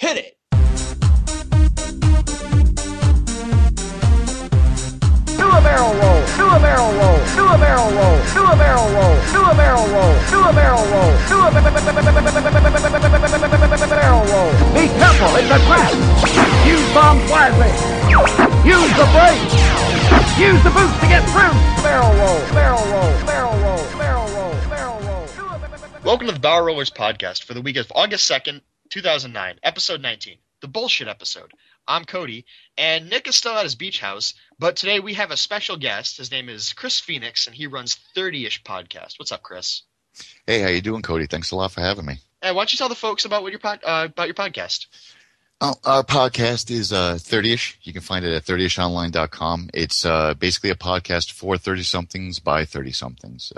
Hit it! Do a barrel roll, do a barrel roll, do a barrel roll, do a barrel roll, do a barrel roll, do a barrel roll, do a barrel roll. Be careful, it's a trap. Use bombs wisely. Use the brakes. Use the boots to get through. Barrel roll, barrel roll, barrel roll, barrel roll, barrel roll. Welcome to the Barrel Rollers podcast for the week of August 2nd, 2009, episode 19, the bullshit episode. I'm Cody, and Nick is still at his beach house, but today we have a special guest. His name is Chris Phoenix, and he runs 30ish Podcast. What's up, Chris? Hey, how you doing, Cody? Thanks a lot for having me. Hey, why don't you tell the folks about what your podcast? Oh, our podcast is 30ish. You can find it at 30ishonline.com. It's basically a podcast for 30-somethings by 30-somethings.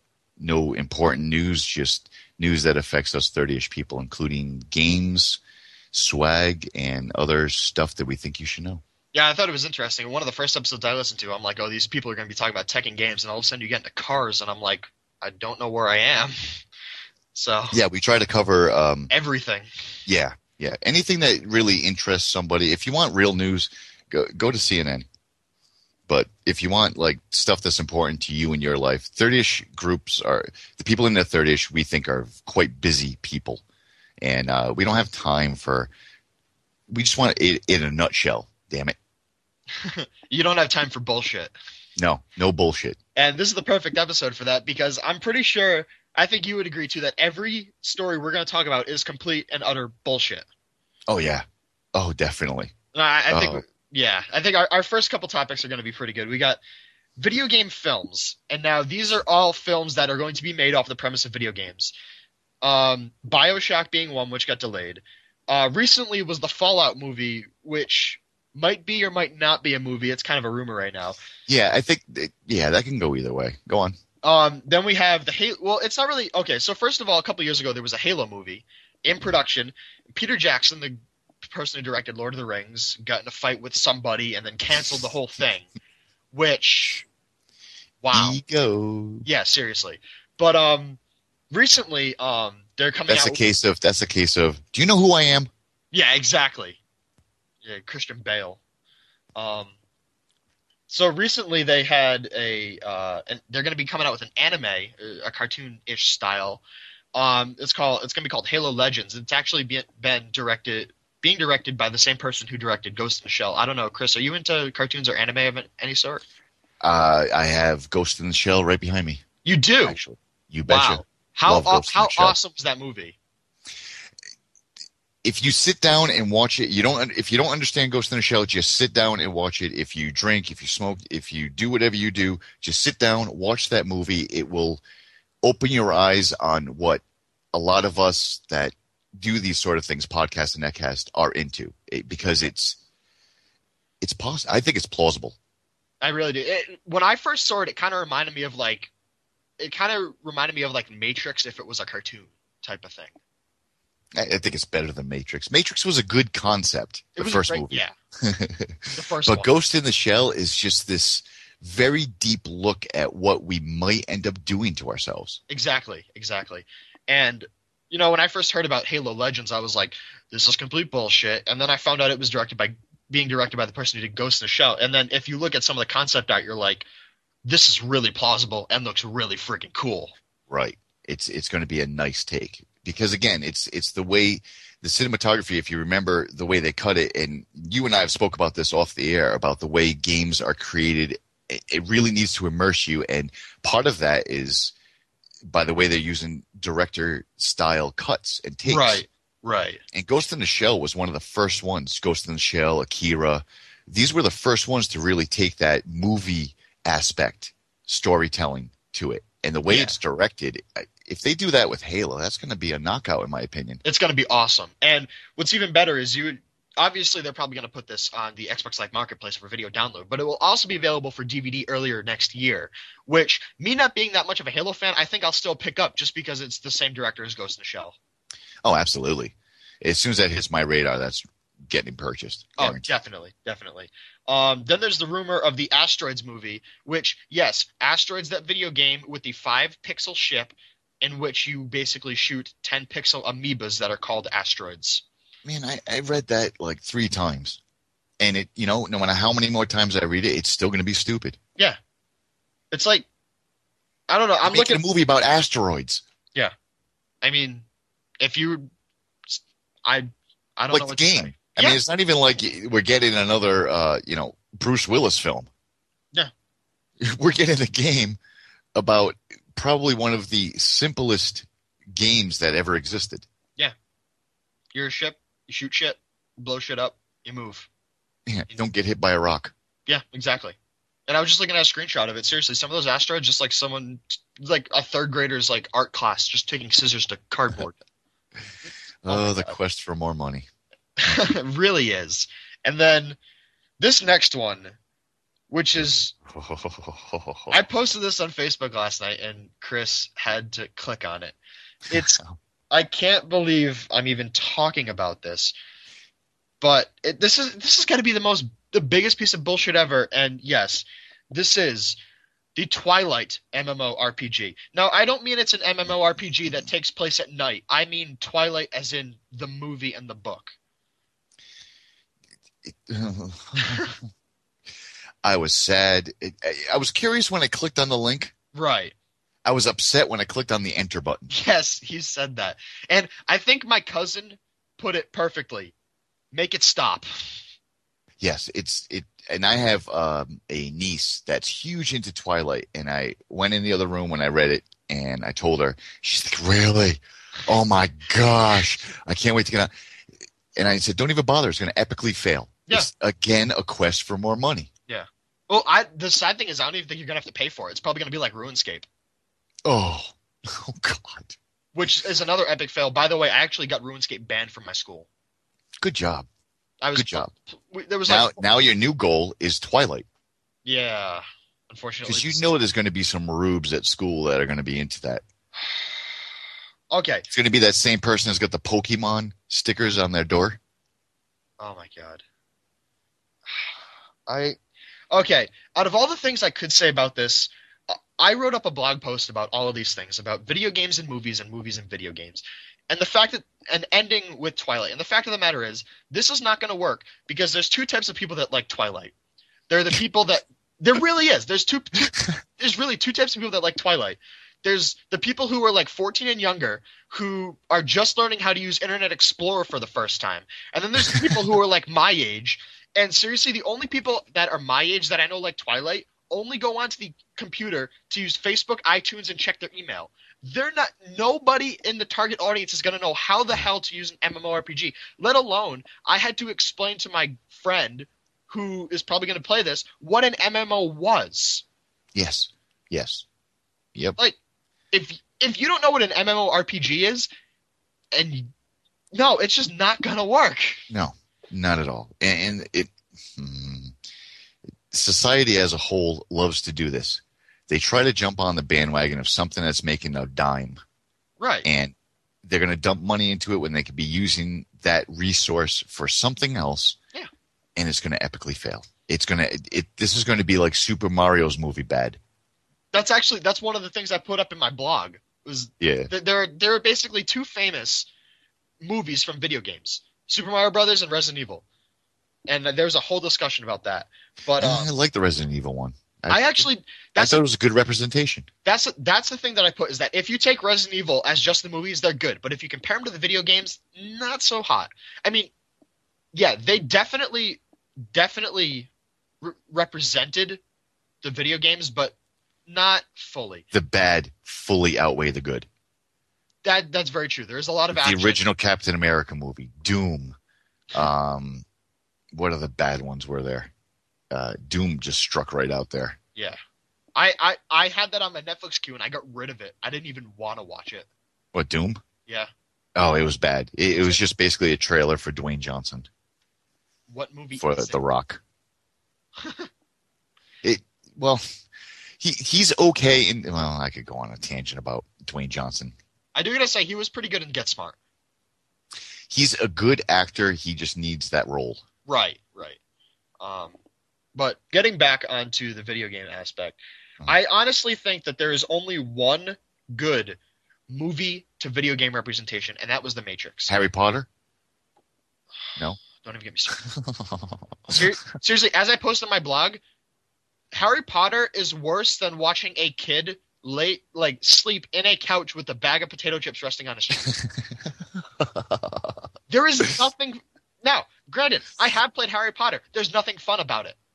No important news, just news that affects us 30ish people, including games, swag, and other stuff that we think you should know. Yeah, I thought it was interesting. One of the first episodes I listened to, I'm like, oh, these people are going to be talking about tech and games, and all of a sudden you get into cars, and I'm like, I don't know where I am. So yeah, we try to cover everything. Yeah. Anything that really interests somebody. If you want real news, go to CNN. But if you want like stuff that's important to you in your life, 30ish groups are the people in the 30ish we think are quite busy people, and we don't have time for. We just want it in a nutshell. Damn it. You don't have time for bullshit. No bullshit. And this is the perfect episode for that because I'm pretty sure, I think you would agree too, that every story we're going to talk about is complete and utter bullshit. Oh, yeah. Oh, definitely. I think our first couple topics are going to be pretty good. We got video game films, and now these are all films that are going to be made off the premise of video games. BioShock being one, which got delayed. Recently was the Fallout movie, which might be or might not be a movie. It's kind of a rumor right now. Yeah, I think that can go either way. Go on. Then we have the Halo. Well, it's not really okay. So first of all, a couple years ago, there was a Halo movie in production. Peter Jackson, the person who directed Lord of the Rings, got in a fight with somebody and then canceled the whole thing. Which, wow. Ego. Yeah, seriously. But recently, they're coming That's out. That's a case of. Do you know who I am? Yeah, exactly. Yeah, Christian Bale. So recently they had and they're going to be coming out with an anime, a cartoon-ish style. It's going to be called Halo Legends. It's actually being directed by the same person who directed Ghost in the Shell. I don't know, Chris, are you into cartoons or anime of any sort? I have Ghost in the Shell right behind me. You do? Actually, you betcha. Wow. How awesome is that movie? If you sit down and watch it, if you don't understand Ghost in the Shell, just sit down and watch it. If you drink, if you smoke, if you do whatever you do, just sit down, watch that movie. It will open your eyes on what a lot of us that do these sort of things, podcast and netcast, are into. Because it's possible. I think it's plausible. I really do. When I first saw it, it kind of reminded me of like Matrix if it was a cartoon type of thing. I think it's better than Matrix. Matrix was a good concept, the first movie. Yeah. The first but one. Ghost in the Shell is just this very deep look at what we might end up doing to ourselves. Exactly. And, when I first heard about Halo Legends, I was like, this is complete bullshit. And then I found out it was being directed by the person who did Ghost in the Shell. And then if you look at some of the concept art, you're like, this is really plausible and looks really freaking cool. Right. It's going to be a nice take. Because again, it's the way the cinematography, if you remember the way they cut it, and you and I have spoke about this off the air about the way games are created. It really needs to immerse you, and part of that is by the way they're using director style cuts and takes. Right. And Ghost in the Shell was one of the first ones. Ghost in the Shell, Akira, these were the first ones to really take that movie aspect storytelling to it. And the way it's directed, if they do that with Halo, that's going to be a knockout, in my opinion. It's going to be awesome. And what's even better is obviously they're probably going to put this on the Xbox Live Marketplace for video download, but it will also be available for DVD earlier next year, which, me not being that much of a Halo fan, I think I'll still pick up just because it's the same director as Ghost in the Shell. Oh, absolutely. As soon as that hits my radar, that's getting purchased. Oh, definitely. Then there's the rumor of the Asteroids movie, which, yes, Asteroids, that video game with the 5-pixel ship in which you basically shoot 10-pixel amoebas that are called asteroids. Man, I read that like 3 times. And it, no matter how many more times I read it, it's still going to be stupid. Yeah. It's like, I don't know. I'm Making looking. a movie about asteroids. Yeah. I mean, if you, I don't Like know the what to game. say. I mean, it's not even like we're getting another, Bruce Willis film. Yeah. We're getting a game about probably one of the simplest games that ever existed. Yeah. You're a ship, you shoot shit, blow shit up, you move. Yeah, don't get hit by a rock. Yeah, exactly. And I was just looking at a screenshot of it. Seriously, some of those asteroids, just like someone, like a third grader's like art class, just taking scissors to cardboard. Oh, the quest for more money. It really is. And then this next one, which is, I posted this on Facebook last night, and Chris had to click on it. It's, I can't believe I'm even talking about this, but this is going to be the biggest piece of bullshit ever. And yes, this is the Twilight MMORPG. Now, I don't mean it's an MMORPG that takes place at night. I mean Twilight as in the movie and the book. I was sad. I was curious when I clicked on the link. Right. I was upset when I clicked on the enter button. Yes, he said that. And I think my cousin put it perfectly. Make it stop. Yes, and I have a niece that's huge into Twilight, and I went in the other room when I read it, and I told her. She's like, "Really? Oh my gosh, I can't wait to get out." And I said, "Don't even bother. It's going to epically fail." Yeah. It's, again, a quest for more money. Yeah. Well, the sad thing is I don't even think you're going to have to pay for it. It's probably going to be like RuneScape. Oh God. Which is another epic fail. By the way, I actually got RuneScape banned from my school. Good job. Good job. There was now your new goal is Twilight. Yeah, unfortunately. Because there's going to be some rubes at school that are going to be into that. Okay. It's going to be that same person who's got the Pokemon stickers on their door. Oh my God. Okay. Out of all the things I could say about this, I wrote up a blog post about all of these things, about video games and movies and video games. And the fact that, and ending with Twilight. And the fact of the matter is, this is not going to work because there's two types of people that like Twilight. There are the people that, there really is. There's really two types of people that like Twilight. There's the people who are like 14 and younger who are just learning how to use Internet Explorer for the first time. And then there's the people who are like my age. And seriously, the only people that are my age that I know like Twilight only go onto the computer to use Facebook, iTunes, and check their email. Nobody in the target audience is going to know how the hell to use an MMORPG, let alone I had to explain to my friend who is probably going to play this what an MMO was. Yes. Yep. Like, if you don't know what an MMORPG is, no, it's just not going to work. No, not at all. And society as a whole loves to do this. They try to jump on the bandwagon of something that's making a dime. Right. And they're going to dump money into it when they could be using that resource for something else. Yeah. And it's going to epically fail. This is going to be like Super Mario's movie bad. That's one of the things I put up in my blog. There are basically two famous movies from video games, Super Mario Brothers and Resident Evil. And there's a whole discussion about that. But I like the Resident Evil one. I thought it was a good representation. That's the thing that I put is that if you take Resident Evil as just the movies, they're good. But if you compare them to the video games, not so hot. I mean, yeah, they definitely represented the video games, but not fully. The bad fully outweigh the good. That's very true. There is a lot of action. The original Captain America movie, Doom. What other bad ones were there? Doom just struck right out there. Yeah. I had that on my Netflix queue and I got rid of it. I didn't even want to watch it. What, Doom? Yeah. Oh, it was bad. It was just basically a trailer for Dwayne Johnson. What movie for is The it? Rock. He's okay I could go on a tangent about Dwayne Johnson. I do gotta say he was pretty good in Get Smart. He's a good actor. He just needs that role. Right. But getting back onto the video game aspect, I honestly think that there is only one good movie to video game representation, and that was The Matrix. Harry Potter? Don't even get me started. Seriously, as I posted on my blog, Harry Potter is worse than watching a kid sleep in a couch with a bag of potato chips resting on his chest. There is nothing. Now, granted, I have played Harry Potter. There's nothing fun about it.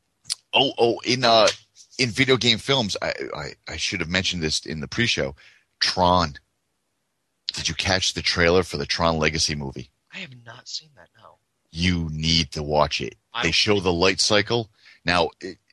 In video game films, I should have mentioned this in the pre-show. Tron. Did you catch the trailer for the Tron Legacy movie? I have not seen that, no. You need to watch it. They show the light cycle. Now,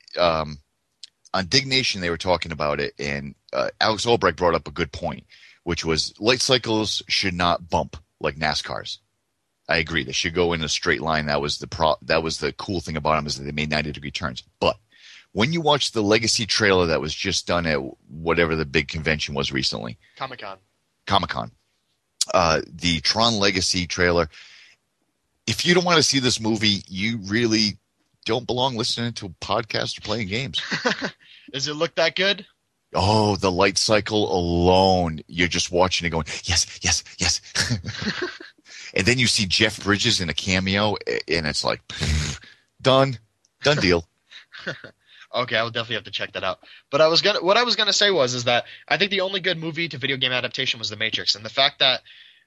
on Dig Nation, they were talking about it, and Alex Albrecht brought up a good point, which was light cycles should not bump like NASCARs. I agree. They should go in a straight line. That was the cool thing about them, is that they made 90-degree turns. But when you watch the Legacy trailer that was just done at whatever the big convention was recently, Comic-Con, the Tron Legacy trailer, if you don't want to see this movie, you really don't belong listening to a podcast or playing games. Does it look that good? Oh, the light cycle alone. You're just watching it going, yes, yes, yes. And then you see Jeff Bridges in a cameo, and it's like, done deal. Okay, I will definitely have to check that out. But what I was gonna say is that I think the only good movie to video game adaptation was The Matrix, and the fact that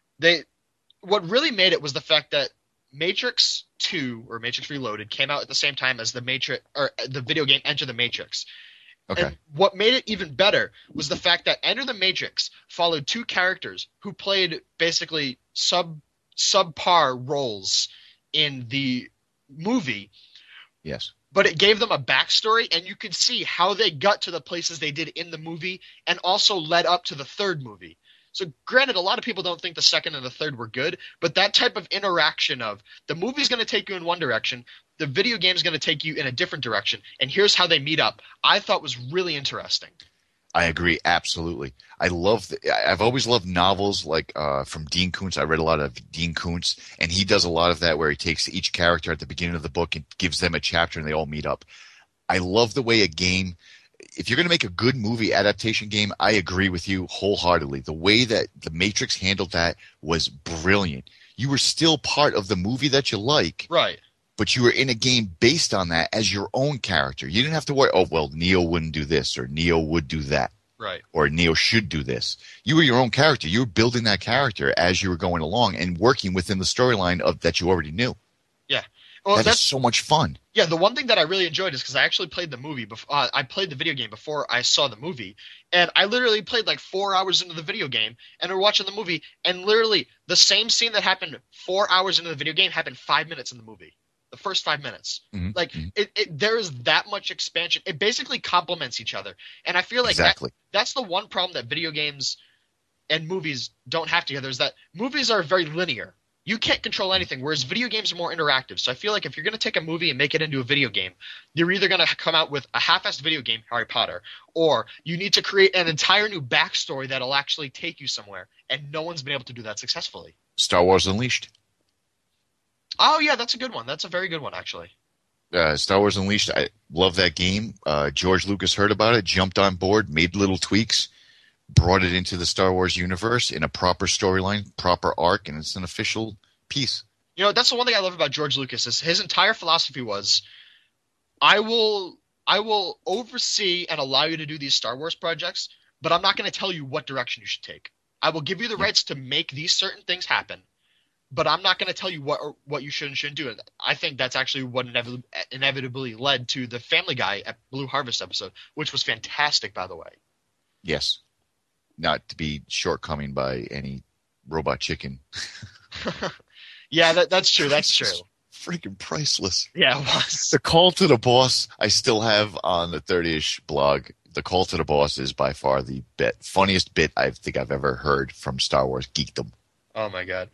what really made it was the fact that Matrix 2 or Matrix Reloaded came out at the same time as the video game Enter the Matrix. Okay. And what made it even better was the fact that Enter the Matrix followed two characters who played basically subpar roles in the movie. Yes. But it gave them a backstory, and you could see how they got to the places they did in the movie and also led up to the third movie. So granted, a lot of people don't think the second and the third were good, but that type of interaction of the movie's going to take you in one direction, the video game's going to take you in a different direction, and here's how they meet up, I thought was really interesting. I agree, absolutely. I've always loved novels like from Dean Koontz. I read a lot of Dean Koontz, and he does a lot of that where he takes each character at the beginning of the book and gives them a chapter, and they all meet up. I love the way a game – if you're going to make a good movie adaptation game, I agree with you wholeheartedly. The way that The Matrix handled that was brilliant. You were still part of the movie that you like. Right. But you were in a game based on that as your own character. You didn't have to worry, oh, well, Neo wouldn't do this, or Neo would do that. Right. Or Neo should do this. You were your own character. You were building that character as you were going along and working within the storyline that you already knew. Yeah. Well, that's so much fun. Yeah, the one thing that I really enjoyed is because I actually played the movie before. I played the video game before I saw the movie, and I literally played like 4 hours into the video game, and we're watching the movie, and literally the same scene that happened 4 hours into the video game happened 5 minutes in the movie. The first 5 minutes. Mm-hmm. Like there is that much expansion. It basically complements each other, and I feel like exactly. That's the one problem that video games and movies don't have together, is that movies are very linear. You can't control anything, whereas video games are more interactive. So I feel like if you're going to take a movie and make it into a video game, you're either going to come out with a half-assed video game, Harry Potter, or you need to create an entire new backstory that'll actually take you somewhere, and no one's been able to do that successfully. Star Wars Unleashed. Oh, yeah, that's a good one. That's a very good one, actually. Star Wars Unleashed, I love that game. George Lucas heard about it, jumped on board, made little tweaks, brought it into the Star Wars universe in a proper storyline, proper arc, and it's an official piece. You know, that's the one thing I love about George Lucas is his entire philosophy was, I will oversee and allow you to do these Star Wars projects, but I'm not going to tell you what direction you should take. I will give you the rights to make these certain things happen, but I'm not going to tell you what you should and shouldn't do. And I think that's actually what inevitably led to the Family Guy at Blue Harvest episode, which was fantastic, by the way. Yes. Not to be shortcoming by any robot chicken. Yeah, that's true. That's true. Freaking priceless. Yeah, it was. The call to the boss I still have on the 30ish blog. The call to the boss is by far the funniest bit I think I've ever heard from Star Wars geekdom. Oh my god.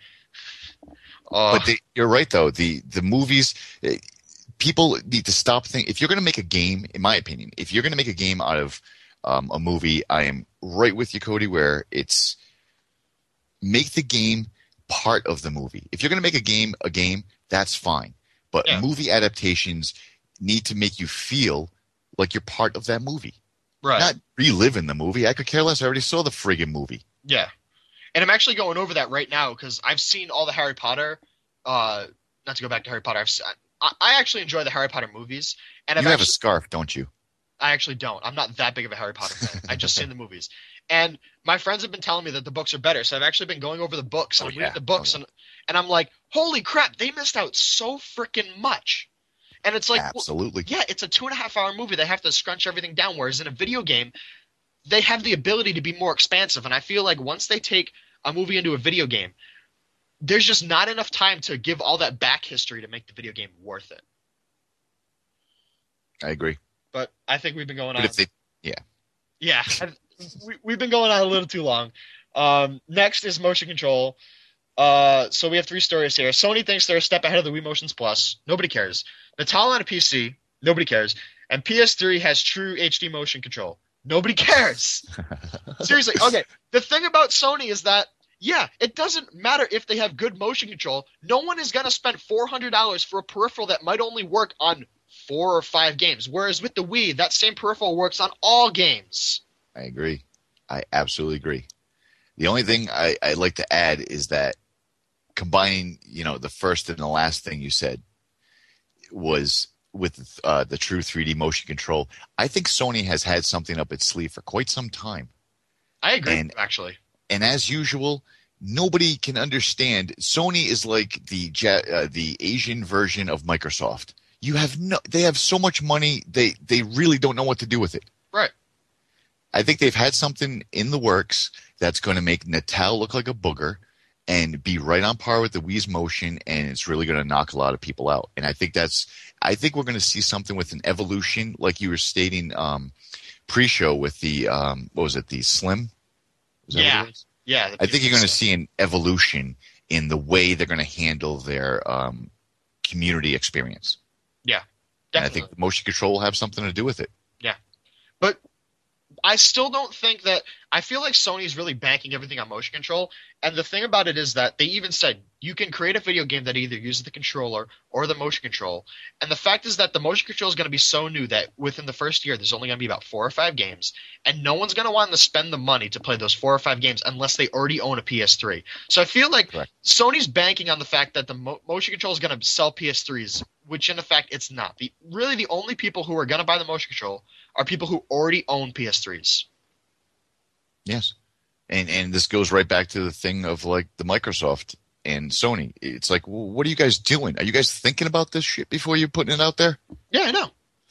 But you're right though. The movies, people need to stop thinking. If you're going to make a game, in my opinion, if you're going to make a game out of a movie, I am right with you, Cody, where it's make the game part of the movie. If you're going to make a game, that's fine. But movie adaptations need to make you feel like you're part of that movie. Right. Not relive in the movie. I could care less. I already saw the friggin' movie. Yeah. And I'm actually going over that right now because I've seen all the Harry Potter not to go back to Harry Potter, I actually enjoy the Harry Potter movies, and You have a scarf, don't you? I actually don't. I'm not that big of a Harry Potter fan. I just seen the movies. And my friends have been telling me that the books are better, so I've actually been going over the books, and I'm reading the books, and I'm like, holy crap, they missed out so freaking much. And it's like, absolutely. Well, yeah, it's a 2.5-hour movie. They have to scrunch everything down, whereas in a video game, they have the ability to be more expansive. And I feel like once they take a movie into a video game, there's just not enough time to give all that back history to make the video game worth it. I agree. But I think we've been going on. But if they, Yeah, we've been going on a little too long. Next is motion control. So we have 3 stories here. Sony thinks they're a step ahead of the Wii Motions Plus. Nobody cares. Natal on a PC. Nobody cares. And PS3 has true HD motion control. Nobody cares. Seriously. Okay. The thing about Sony is that, yeah, it doesn't matter if they have good motion control. No one is going to spend $400 for a peripheral that might only work on 4 or 5 games. Whereas with the Wii, that same peripheral works on all games. I agree. I absolutely agree. The only thing I'd like to add is that combining, the first and the last thing you said was with the true 3D motion control. I think Sony has had something up its sleeve for quite some time. I agree, actually. And as usual, nobody can understand. Sony is like the Asian version of Microsoft. They have so much money, they really don't know what to do with it. Right. I think they've had something in the works that's going to make Natal look like a booger and be right on par with the Wii's motion, and it's really going to knock a lot of people out. And I think we're going to see something with an evolution, like you were stating pre-show with the what was it, the Slim? Yeah. I think you're going to see an evolution in the way they're going to handle their community experience. Yeah, definitely. And I think the motion control will have something to do with it. Yeah. But I still don't think that – I feel like Sony's really banking everything on motion control. And the thing about it is that they even said you can create a video game that either uses the controller or the motion control. And the fact is that the motion control is going to be so new that within the first year there's only going to be about 4 or 5 games. And no one's going to want to spend the money to play those 4 or 5 games unless they already own a PS3. So I feel like Sony's banking on the fact that the motion control is going to sell PS3s, which in effect it's not. Really the only people who are going to buy the motion control are people who already own PS3s. Yes. And this goes right back to the thing of like the Microsoft and Sony. It's like, well, what are you guys doing? Are you guys thinking about this shit before you're putting it out there? Yeah, I know.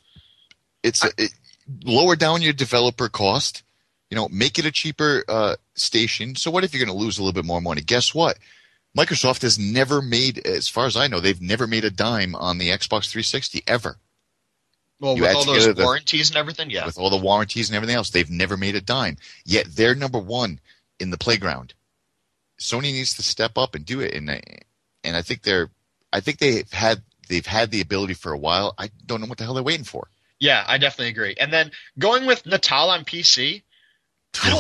Lower down your developer cost, make it a cheaper station. So what if you're going to lose a little bit more money? Guess what? Microsoft has never made, as far as I know, they've never made a dime on the Xbox 360 ever. Well, with all those warranties and everything, yeah. With all the warranties and everything else, they've never made a dime. Yet they're number one in the playground. Sony needs to step up and do it, and I think they've had the ability for a while. I don't know what the hell they're waiting for. Yeah, I definitely agree. And then going with Natal on PC, I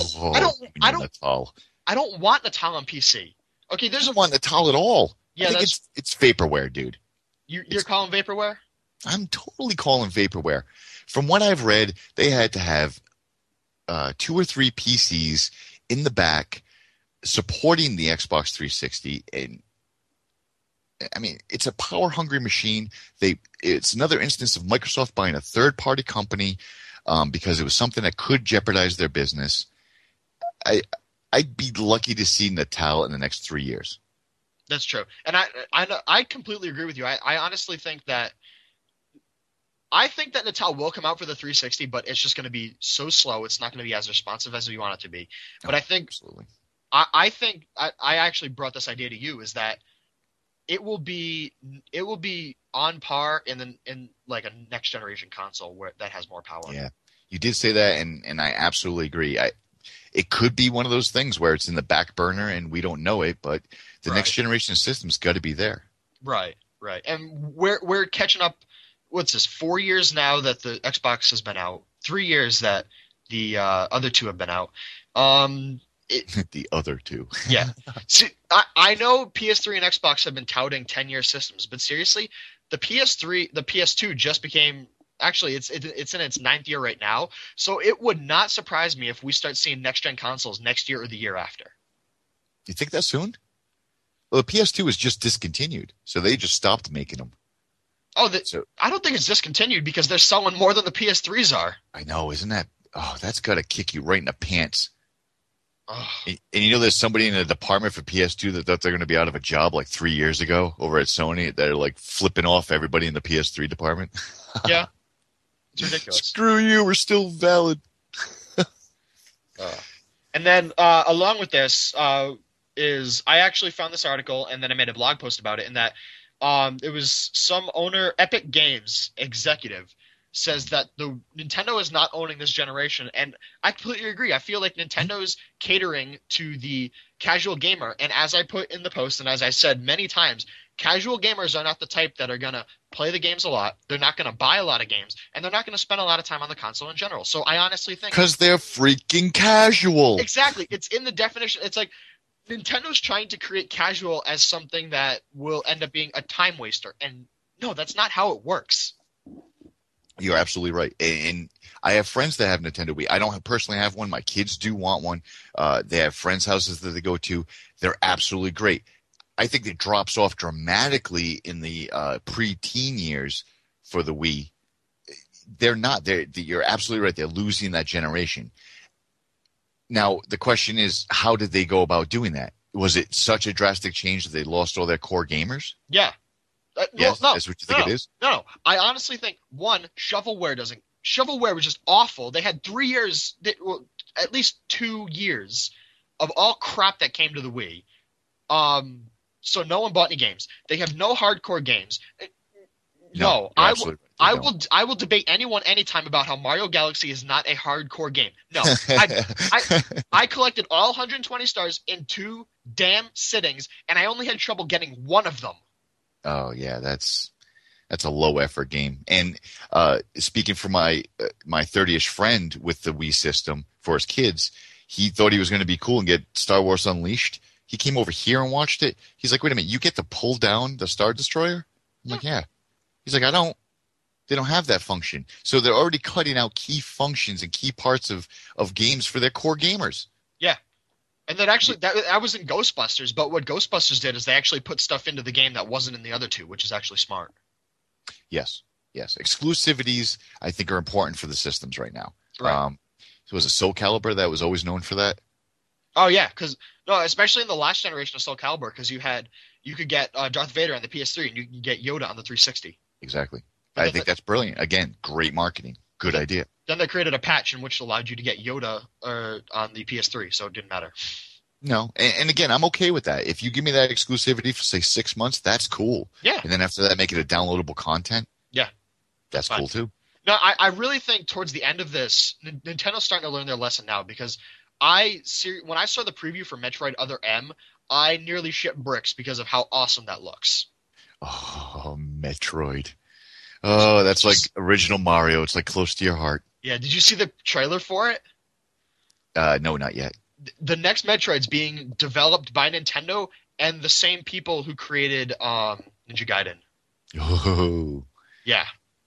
don't want Natal on PC. Okay, I don't want Natal at all. Yeah, I think it's vaporware, dude. You're calling vaporware? I'm totally calling vaporware. From what I've read, they had to have 2 or 3 PCs in the back supporting the Xbox 360. And I mean, it's a power-hungry machine. It's another instance of Microsoft buying a third-party company because it was something that could jeopardize their business. I'd be lucky to see Natal in the next 3 years. That's true. And I completely agree with you. I honestly think that Natal will come out for the 360, but it's just going to be so slow. It's not going to be as responsive as we want it to be. But I think absolutely. I think I actually brought this idea to you is that it will be on par in like a next generation console that has more power. Yeah, you did say that, and I absolutely agree. It could be one of those things where it's in the back burner and we don't know it, but the next generation system's got to be there. Right. And we're catching up. What's this? 4 years now that the Xbox has been out. 3 years that the other two have been out. The other two. Yeah. See, I know PS3 and Xbox have been touting 10-year systems, but seriously, the PS2 just became. Actually, it's in its 9th year right now. So it would not surprise me if we start seeing next-gen consoles next year or the year after. You think that soon? Well, the PS2 was just discontinued, so they just stopped making them. Oh, I don't think it's discontinued because they're selling more than the PS3s are. I know, isn't that? Oh, that's got to kick you right in the pants. Oh. And you know, there's somebody in the department for PS2 that thought they're going to be out of a job like 3 years ago over at Sony. They're like flipping off everybody in the PS3 department. Yeah, it's ridiculous. Screw you, we're still valid. And then along with this is I actually found this article and then I made a blog post about it. In that it was some owner, Epic Games executive, says that the Nintendo is not owning this generation, and I completely agree. I feel like Nintendo's catering to the casual gamer, and as I put in the post and as I said many times, casual gamers are not the type that are going to play the games a lot. They're not going to buy a lot of games, and they're not going to spend a lot of time on the console in general. So I honestly think because they're freaking casual. Exactly. It's in the definition. It's like Nintendo's trying to create casual as something that will end up being a time waster, and no, that's not how it works. You're absolutely right. And I have friends that have Nintendo Wii. I don't personally have one. My kids do want one. They have friends' houses that they go to. They're absolutely great. I think it drops off dramatically in the pre-teen years for the Wii. They're not. You're absolutely right. They're losing that generation. Now, the question is, how did they go about doing that? Was it such a drastic change that they lost all their core gamers? Yeah. Yes, no, that's what you think it is? No. I honestly think, one, shovelware was just awful. They had 3 years, at least 2 years of all crap that came to the Wii. So no one bought any games. They have no hardcore games. No, I will debate anyone anytime about how Mario Galaxy is not a hardcore game. No, I collected all 120 stars in 2 damn sittings, and I only had trouble getting one of them. Oh yeah, that's a low effort game. And speaking for my 30ish friend with the Wii system for his kids, he thought he was going to be cool and get Star Wars Unleashed. He came over here and watched it. He's like, "Wait a minute, you get to pull down the Star Destroyer?" I'm like, "Yeah." He's like, They don't have that function. So they're already cutting out key functions and key parts of games for their core gamers. Yeah. And then actually, that was in Ghostbusters, but what Ghostbusters did is they actually put stuff into the game that wasn't in the other two, which is actually smart. Yes. Exclusivities, I think, are important for the systems right now. Right. So was it Soul Calibur that was always known for that? Oh, yeah, especially in the last generation of Soul Calibur, because you could get Darth Vader on the PS3 and you can get Yoda on the 360. Exactly. I think that's brilliant. Again, great marketing. Good idea. Then they created a patch in which allowed you to get Yoda on the PS3, so it didn't matter. No, and again, I'm okay with that. If you give me that exclusivity for, say, 6 months, that's cool. Yeah. And then after that, make it a downloadable content. Yeah. That's cool, too. No, I really think towards the end of this, Nintendo's starting to learn their lesson now, because when I saw the preview for Metroid Other M, I nearly shit bricks because of how awesome that looks. Oh, Metroid. Oh, that's like original Mario. It's like close to your heart. Yeah, did you see the trailer for it? No, not yet. The next Metroid's being developed by Nintendo and the same people who created Ninja Gaiden. Oh. Yeah.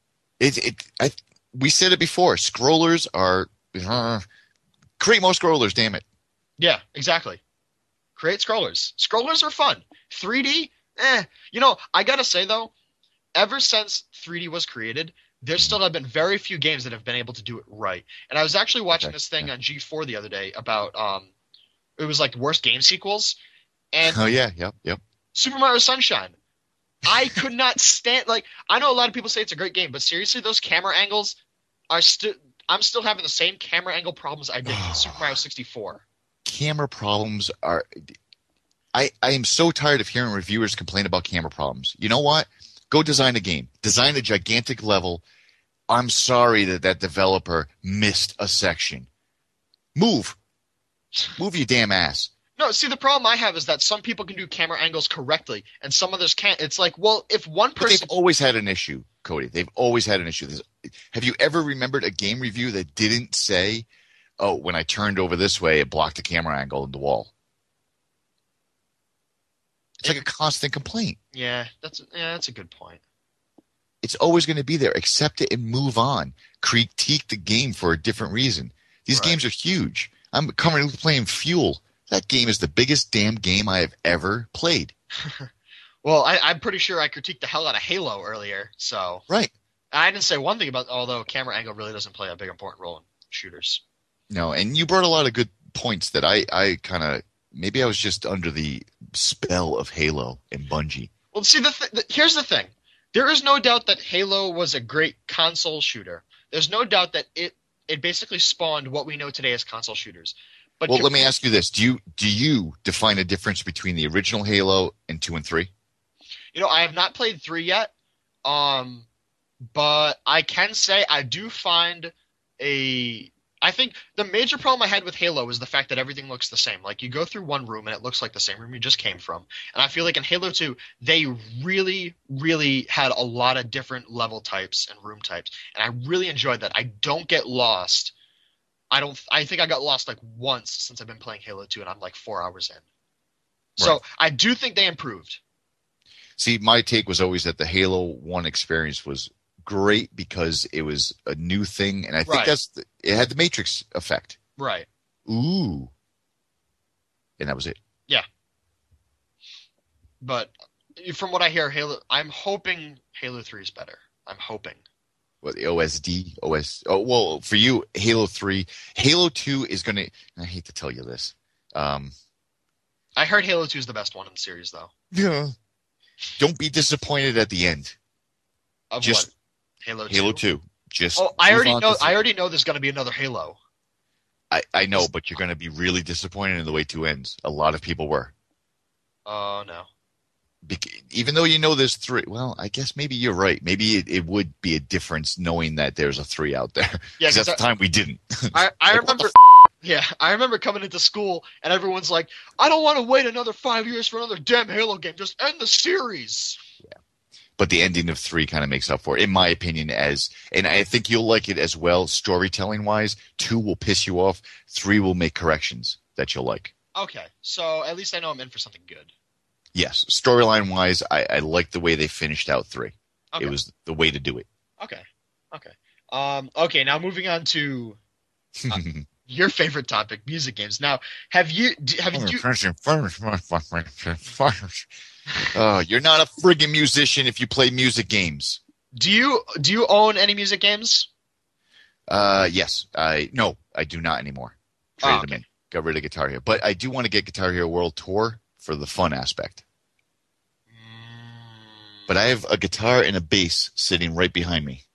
We said it before. Scrollers are create more scrollers, damn it. Yeah, exactly. Create scrollers. Scrollers are fun. 3D, I gotta say though, ever since 3D was created, there still have been very few games that have been able to do it right. And I was actually watching this thing on G4 the other day about it was like worst game sequels. And oh yeah, yep. Super Mario Sunshine. I could not stand, I know a lot of people say it's a great game, but seriously, those camera angles are I'm still having the same camera angle problems I did with Super Mario 64. Camera problems are I am so tired of hearing reviewers complain about camera problems. You know what? Go design a game. Design a gigantic level. I'm sorry that developer missed a section. Move your damn ass. No, see, the problem I have is that some people can do camera angles correctly, and some others can't. It's like, well, if one person... But they've always had an issue, Cody. They've always had an issue. Have you ever remembered a game review that didn't say, oh, when I turned over this way, it blocked the camera angle in the wall? It's like a constant complaint. Yeah, that's a good point. It's always going to be there. Accept it and move on. Critique the game for a different reason. These games are huge. I'm currently playing Fuel. That game is the biggest damn game I have ever played. Well, I'm pretty sure I critiqued the hell out of Halo earlier, so Right. I didn't say one thing about although camera angle really doesn't play a big important role in shooters. No, and you brought a lot of good points that I kind of maybe I was just under the spell of Halo and Bungie. Well, see, here's the thing. There is no doubt that Halo was a great console shooter. There's no doubt that it basically spawned what we know today as console shooters. But Well, let me ask you this: do you define a difference between the original Halo and 2 and 3? I have not played 3 yet, but I can say I do find I think the major problem I had with Halo is the fact that everything looks the same. Like, you go through one room and it looks like the same room you just came from. And I feel like in Halo 2, they really, really had a lot of different level types and room types. And I really enjoyed that. I don't get lost. I think I got lost like once since I've been playing Halo 2, and I'm like 4 hours in. So Right. I do think they improved. See, my take was always that the Halo 1 experience was great because it was a new thing, and I think Right. it had the Matrix effect. Right. Ooh. And that was it. But from what I hear, I'm hoping Halo 3 is better. I'm hoping. What, the OSD? Oh, well, for you, Halo 3. Halo 2 is going to, I hate to tell you this. I heard Halo 2 is the best one in the series, though. Yeah. Don't be disappointed at the end. Of Just what? Halo 2? Halo 2. Just Oh, I move already on know. to I already know there's going to be another Halo. I know, but you're going to be really disappointed in the way 2 ends. A lot of people were. Oh no. Even though you know there's 3. Well, I guess maybe you're right. Maybe it would be a difference knowing that there's a 3 out there. Yeah, 'Cause that's the time we didn't. I Like, what remember. Yeah, I remember coming into school and everyone's like, "I don't want to wait another 5 years for another damn Halo game. Just end the series." But the ending of 3 kind of makes up for it, in my opinion. And I think you'll like it as well, storytelling wise. 2 will piss you off. 3 will make corrections that you'll like. Okay, so at least I know I'm in for something good. Yes, storyline wise, I like the way they finished out 3. Okay. It was the way to do it. Okay. Okay. Now moving on to your favorite topic, music games. Now, have you? You're not a friggin' musician if you play music games. Do you own any music games? Yes. No, I do not anymore. Traded them okay. in. Got rid of Guitar Hero. But I do want to get Guitar Hero World Tour for the fun aspect. But I have a guitar and a bass sitting right behind me.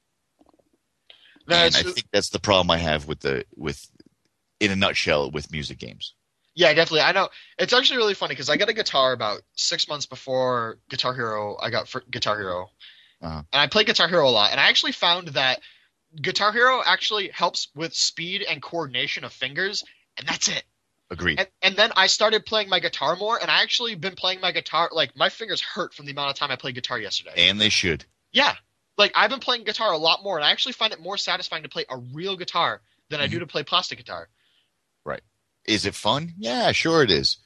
And I think that's the problem I have with in a nutshell, with music games. Yeah, definitely. I know. It's actually really funny because I got a guitar about 6 months before Guitar Hero. I got Guitar Hero. Uh-huh. And I play Guitar Hero a lot. And I actually found that Guitar Hero actually helps with speed and coordination of fingers. And that's it. Agreed. And then I started playing my guitar more. And I actually been playing my guitar. Like, my fingers hurt from the amount of time I played guitar yesterday. And they should. Yeah. Like, I've been playing guitar a lot more. And I actually find it more satisfying to play a real guitar than I do to play plastic guitar. Right. Is it fun? Yeah, sure it is.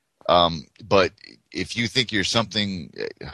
But if you think you're something,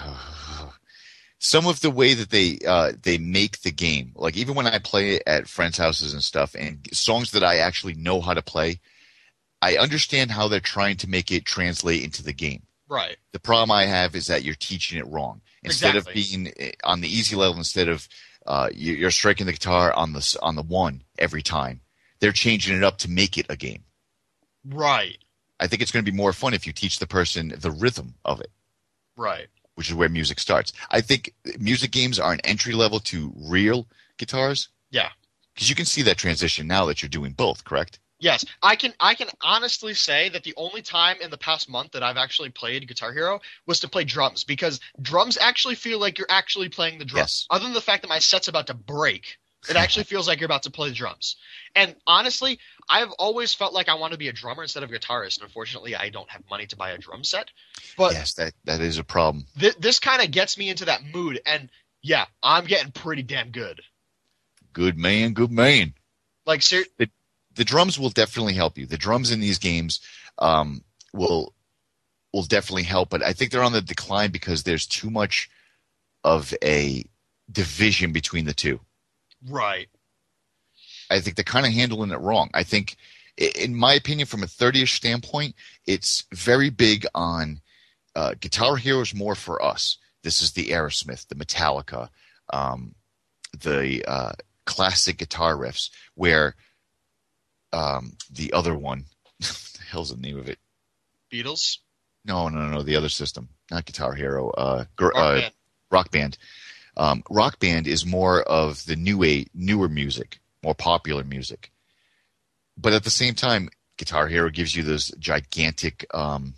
some of the way that they make the game, like even when I play at friends' houses and stuff, and songs that I actually know how to play, I understand how they're trying to make it translate into the game. Right. The problem I have is that you're teaching it wrong. Instead Exactly. of being on the easy level, instead of you're striking the guitar on the 1 every time, they're changing it up to make it a game. Right. I think it's going to be more fun if you teach the person the rhythm of it, Right. which is where music starts. I think music games are an entry level to real guitars. Yeah. Because you can see that transition now that you're doing both, correct? Yes, I can honestly say that the only time in the past month that I've actually played Guitar Hero was to play drums, because drums actually feel like you're actually playing the drums. Yes. Other than the fact that my set's about to break, it actually feels like you're about to play the drums. And honestly, I've always felt like I want to be a drummer instead of a guitarist. Unfortunately, I don't have money to buy a drum set. But Yes, that is a problem. this kind of gets me into that mood, and yeah, I'm getting pretty damn good. Good man, good man. Like, The drums will definitely help you. The drums in these games will definitely help, but I think they're on the decline because there's too much of a division between the two. right. I think they're kind of handling it wrong. I think, in my opinion, from a 30-ish standpoint, it's very big on Guitar Hero is more for us. This is the Aerosmith, the Metallica, the classic guitar riffs, where the other one, what the hell's the name of it? Beatles? No, the other system. Not Guitar Hero. Rock Band. Rock Band is more of the newer music, more popular music. But at the same time, Guitar Hero gives you those gigantic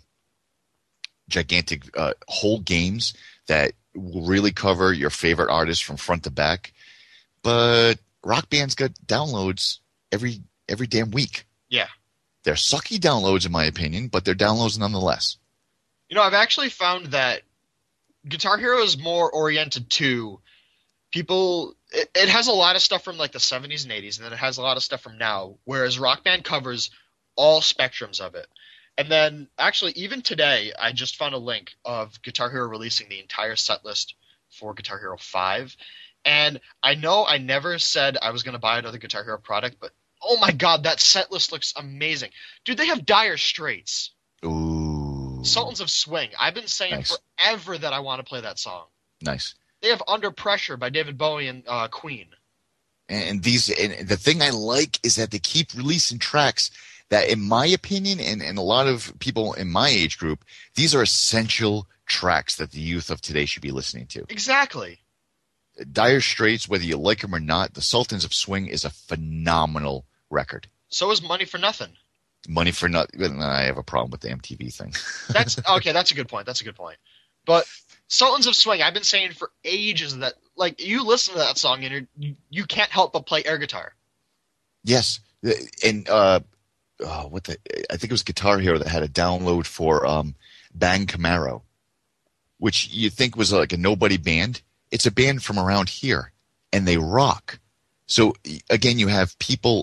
whole games that will really cover your favorite artists from front to back. But Rock Band's got downloads every damn week. Yeah. They're sucky downloads, in my opinion, but they're downloads nonetheless. You know, I've actually found that Guitar Hero is more oriented to people. It has a lot of stuff from like the 70s and 80s, and then it has a lot of stuff from now, whereas Rock Band covers all spectrums of it. And then, actually, even today, I just found a link of Guitar Hero releasing the entire set list for Guitar Hero 5. And I know I never said I was going to buy another Guitar Hero product, but oh my god, that set list looks amazing. Dude, they have Dire Straits. Ooh. Sultans of Swing. I've been saying Nice. forever that I want to play that song. Nice. They have Under Pressure by David Bowie and Queen. And the thing I like is that they keep releasing tracks that, in my opinion, and a lot of people in my age group, these are essential tracks that the youth of today should be listening to. Exactly. Dire Straits, whether you like them or not, the Sultans of Swing is a phenomenal record. So is Money for Nothing. Money for Nothing. I have a problem with the MTV thing. That's okay. That's a good point. But Sultans of Swing, I've been saying for ages that, like, you listen to that song and you can't help but play air guitar. Yes, and I think it was Guitar Hero that had a download for Bang Camaro, which you think was like a nobody band. It's a band from around here, and they rock. So again, you have people.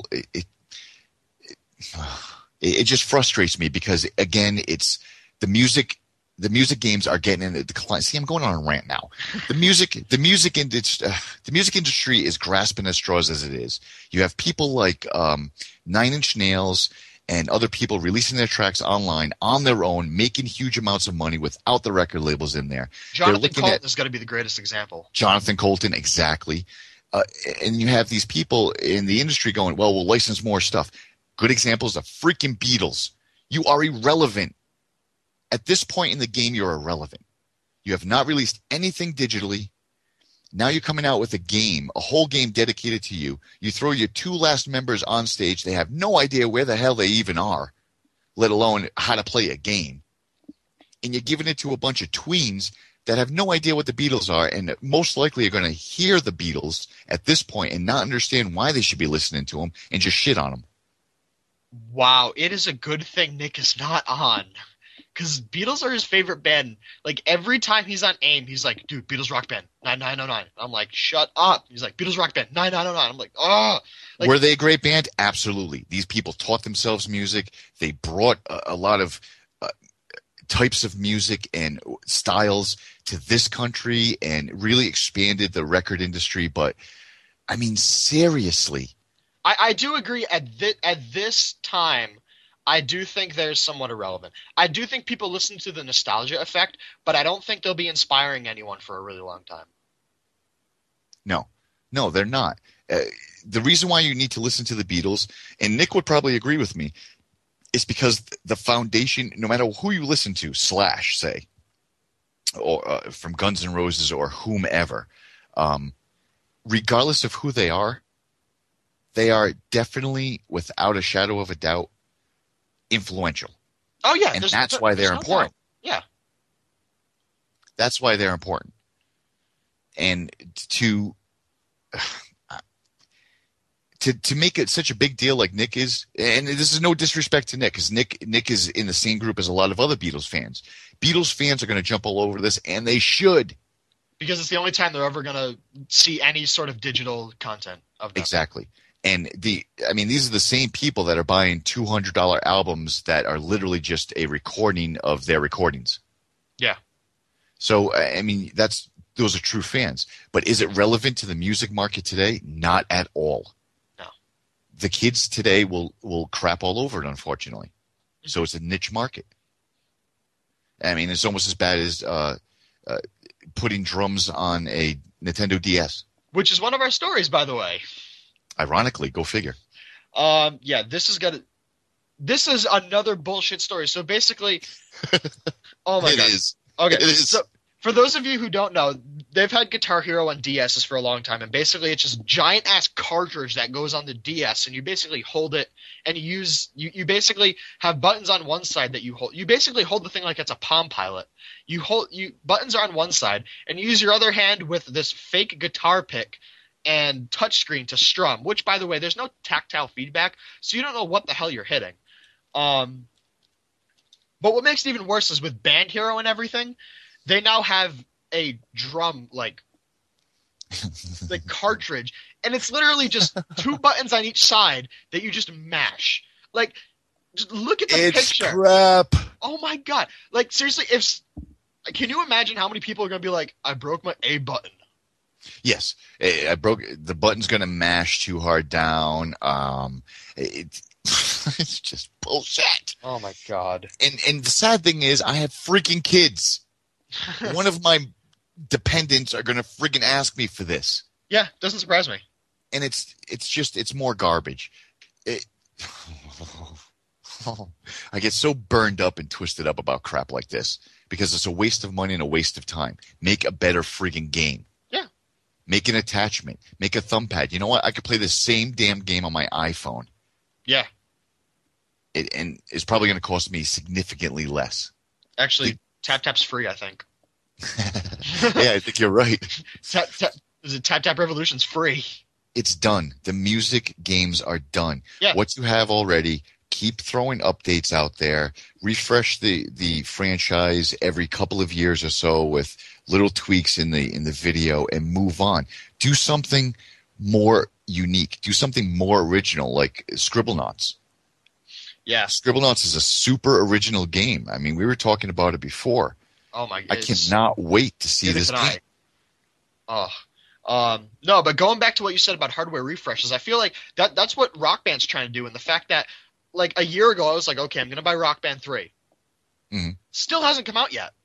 It just frustrates me because, again, it's the music. The music games are getting into decline. See, I'm going on a rant now. The music industry is grasping at straws as it is. You have people like 9 Inch Nails and other people releasing their tracks online on their own, making huge amounts of money without the record labels in there. Jonathan Colton is going to be the greatest example. Jonathan Colton, exactly. And you have these people in the industry going, well, we'll license more stuff. Good examples of freaking Beatles. You are irrelevant. At this point in the game, you're irrelevant. You have not released anything digitally. Now you're coming out with a whole game dedicated to you. You throw your 2 last members on stage. They have no idea where the hell they even are, let alone how to play a game. And you're giving it to a bunch of tweens that have no idea what the Beatles are and most likely are going to hear the Beatles at this point and not understand why they should be listening to them and just shit on them. Wow, it is a good thing Nick is not on. Because Beatles are his favorite band. Like, every time he's on AIM, he's like, dude, Beatles Rock Band, 9909. I'm like, shut up. He's like, Beatles Rock Band, 9909. I'm like, oh. Like, were they a great band? Absolutely. These people taught themselves music. They brought a lot of types of music and styles to this country and really expanded the record industry. But, I mean, seriously. I do agree at this time. I do think they're somewhat irrelevant. I do think people listen to the nostalgia effect, but I don't think they'll be inspiring anyone for a really long time. No, they're not. The reason why you need to listen to the Beatles, and Nick would probably agree with me, is because the foundation, no matter who you listen to, Slash, say, or from Guns N' Roses or whomever, regardless of who they are definitely, without a shadow of a doubt, influential. Oh yeah, and that's why they're important. Yeah, that's why they're important. And to make it such a big deal like Nick is, and this is no disrespect to Nick, because Nick is in the same group as a lot of other Beatles fans. Beatles fans are going to jump all over this, and they should, because it's the only time they're ever going to see any sort of digital content of them. Exactly. And these are the same people that are buying $200 albums that are literally just a recording of their recordings. Yeah. So, those are true fans. But is it relevant to the music market today? Not at all. No. The kids today will crap all over it, unfortunately. So it's a niche market. I mean, it's almost as bad as putting drums on a Nintendo DS. Which is one of our stories, by the way. Ironically, go figure. Yeah, this is another bullshit story. So basically, oh my god. It is. Okay, It is. so for those of you who don't know, they've had Guitar Hero on DSs for a long time, and basically it's just giant ass cartridge that goes on the DS, and you basically hold it, and you basically have buttons on one side that you hold. You basically hold the thing like it's a Palm Pilot. Buttons are on one side, and you use your other hand with this fake guitar pick and touchscreen to strum. Which, by the way, there's no tactile feedback, so you don't know what the hell you're hitting. But what makes it even worse is with Band Hero and everything, they now have a drum like cartridge, and it's literally just two buttons on each side that you just mash. Like, just look at the It's picture. crap. Oh my god! Like, seriously, can you imagine how many people are gonna be like, I broke my A button? Yes, I broke the button's going to mash too hard down. It's just bullshit. Oh my god! And the sad thing is, I have freaking kids. One of my dependents are going to freaking ask me for this, Yeah, doesn't surprise me. and it's more garbage. I get so burned up and twisted up about crap like this because it's a waste of money and a waste of time. Make a better freaking game. Yeah. Make an attachment. Make a thumb pad. You know what? I could play the same damn game on my iPhone. Yeah, And it's probably going to cost me significantly less. actually, Tap-Tap's free, I think. Yeah, I think you're right. Tap-Tap Revolution's free. It's done. The music games are done. Yeah. What you have already, keep throwing updates out there. Refresh the franchise every couple of years or so with little tweaks in the video and move on. Do something more unique. Do something more original, like Scribblenauts. Yeah. Scribblenauts is a super original game. I mean, we were talking about it before. Oh my god. I cannot wait to see this game. No, but going back to what you said about hardware refreshes, I feel like that's what Rock Band's trying to do, and the fact that, like, a year ago I was like, okay, I'm going to buy Rock Band 3. Mhm. Still hasn't come out yet.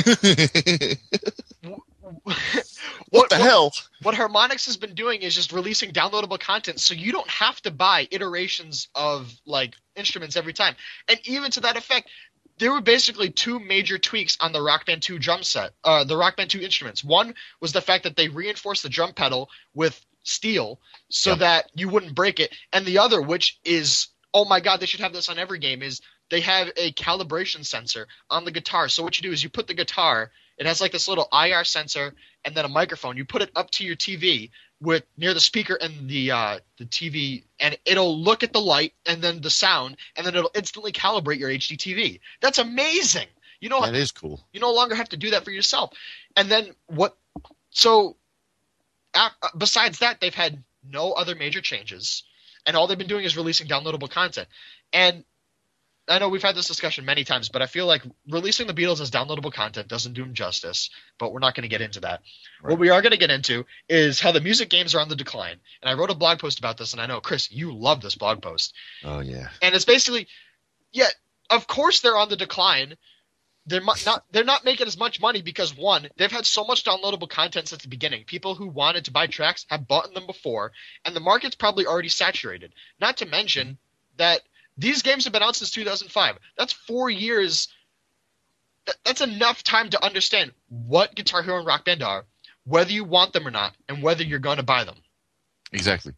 What the hell? What Harmonix has been doing is just releasing downloadable content, so you don't have to buy iterations of, like, instruments every time. And even to that effect, there were basically two major tweaks on the Rock Band 2 drum set, the Rock Band 2 instruments. One was the fact that they reinforced the drum pedal with steel so that you wouldn't break it. And the other, which is, oh my god, they should have this on every game, is they have a calibration sensor on the guitar. So what you do is you put the guitar, it has like this little IR sensor and then a microphone. You put it up to your TV with near the speaker and the TV, and it'll look at the light and then the sound, and then it'll instantly calibrate your HD TV. That's amazing. That is cool. You no longer have to do that for yourself. And then what? So besides that, they've had no other major changes, and all they've been doing is releasing downloadable content. And I know we've had this discussion many times, but I feel like releasing the Beatles as downloadable content doesn't do them justice, but we're not going to get into that. Right. What we are going to get into is how the music games are on the decline. And I wrote a blog post about this, and I know, Chris, you love this blog post. Oh, yeah. And it's basically, yeah, of course they're on the decline. They're not making as much money because, one, they've had so much downloadable content since the beginning. People who wanted to buy tracks have bought them before, and the market's probably already saturated. Not to mention that these games have been out since 2005. That's 4 years. That's enough time to understand what Guitar Hero and Rock Band are, whether you want them or not, and whether you're going to buy them. Exactly.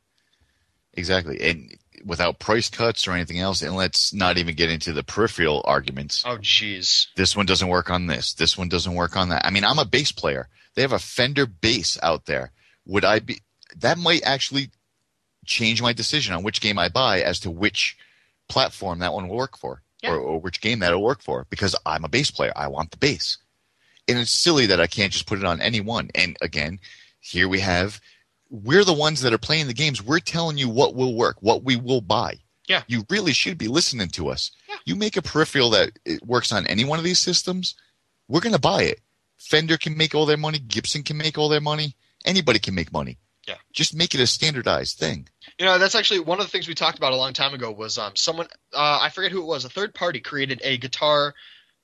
And without price cuts or anything else, and let's not even get into the peripheral arguments. Oh, jeez. This one doesn't work on this. This one doesn't work on that. I mean, I'm a bass player. They have a Fender bass out there. That might actually change my decision on which game I buy as to which platform that one will work for, or which game that'll work for, because I'm a bass player. I want the bass. And it's silly that I can't just put it on any one. And again, here we're the ones that are playing the games. We're telling you what will work, what we will buy. Yeah. You really should be listening to us. Yeah. You make a peripheral that it works on any one of these systems, we're going to buy it. Fender can make all their money. Gibson can make all their money. Anybody can make money. Yeah. Just make it a standardized thing. You know, that's actually one of the things we talked about a long time ago was someone, I forget who it was, a third party created a guitar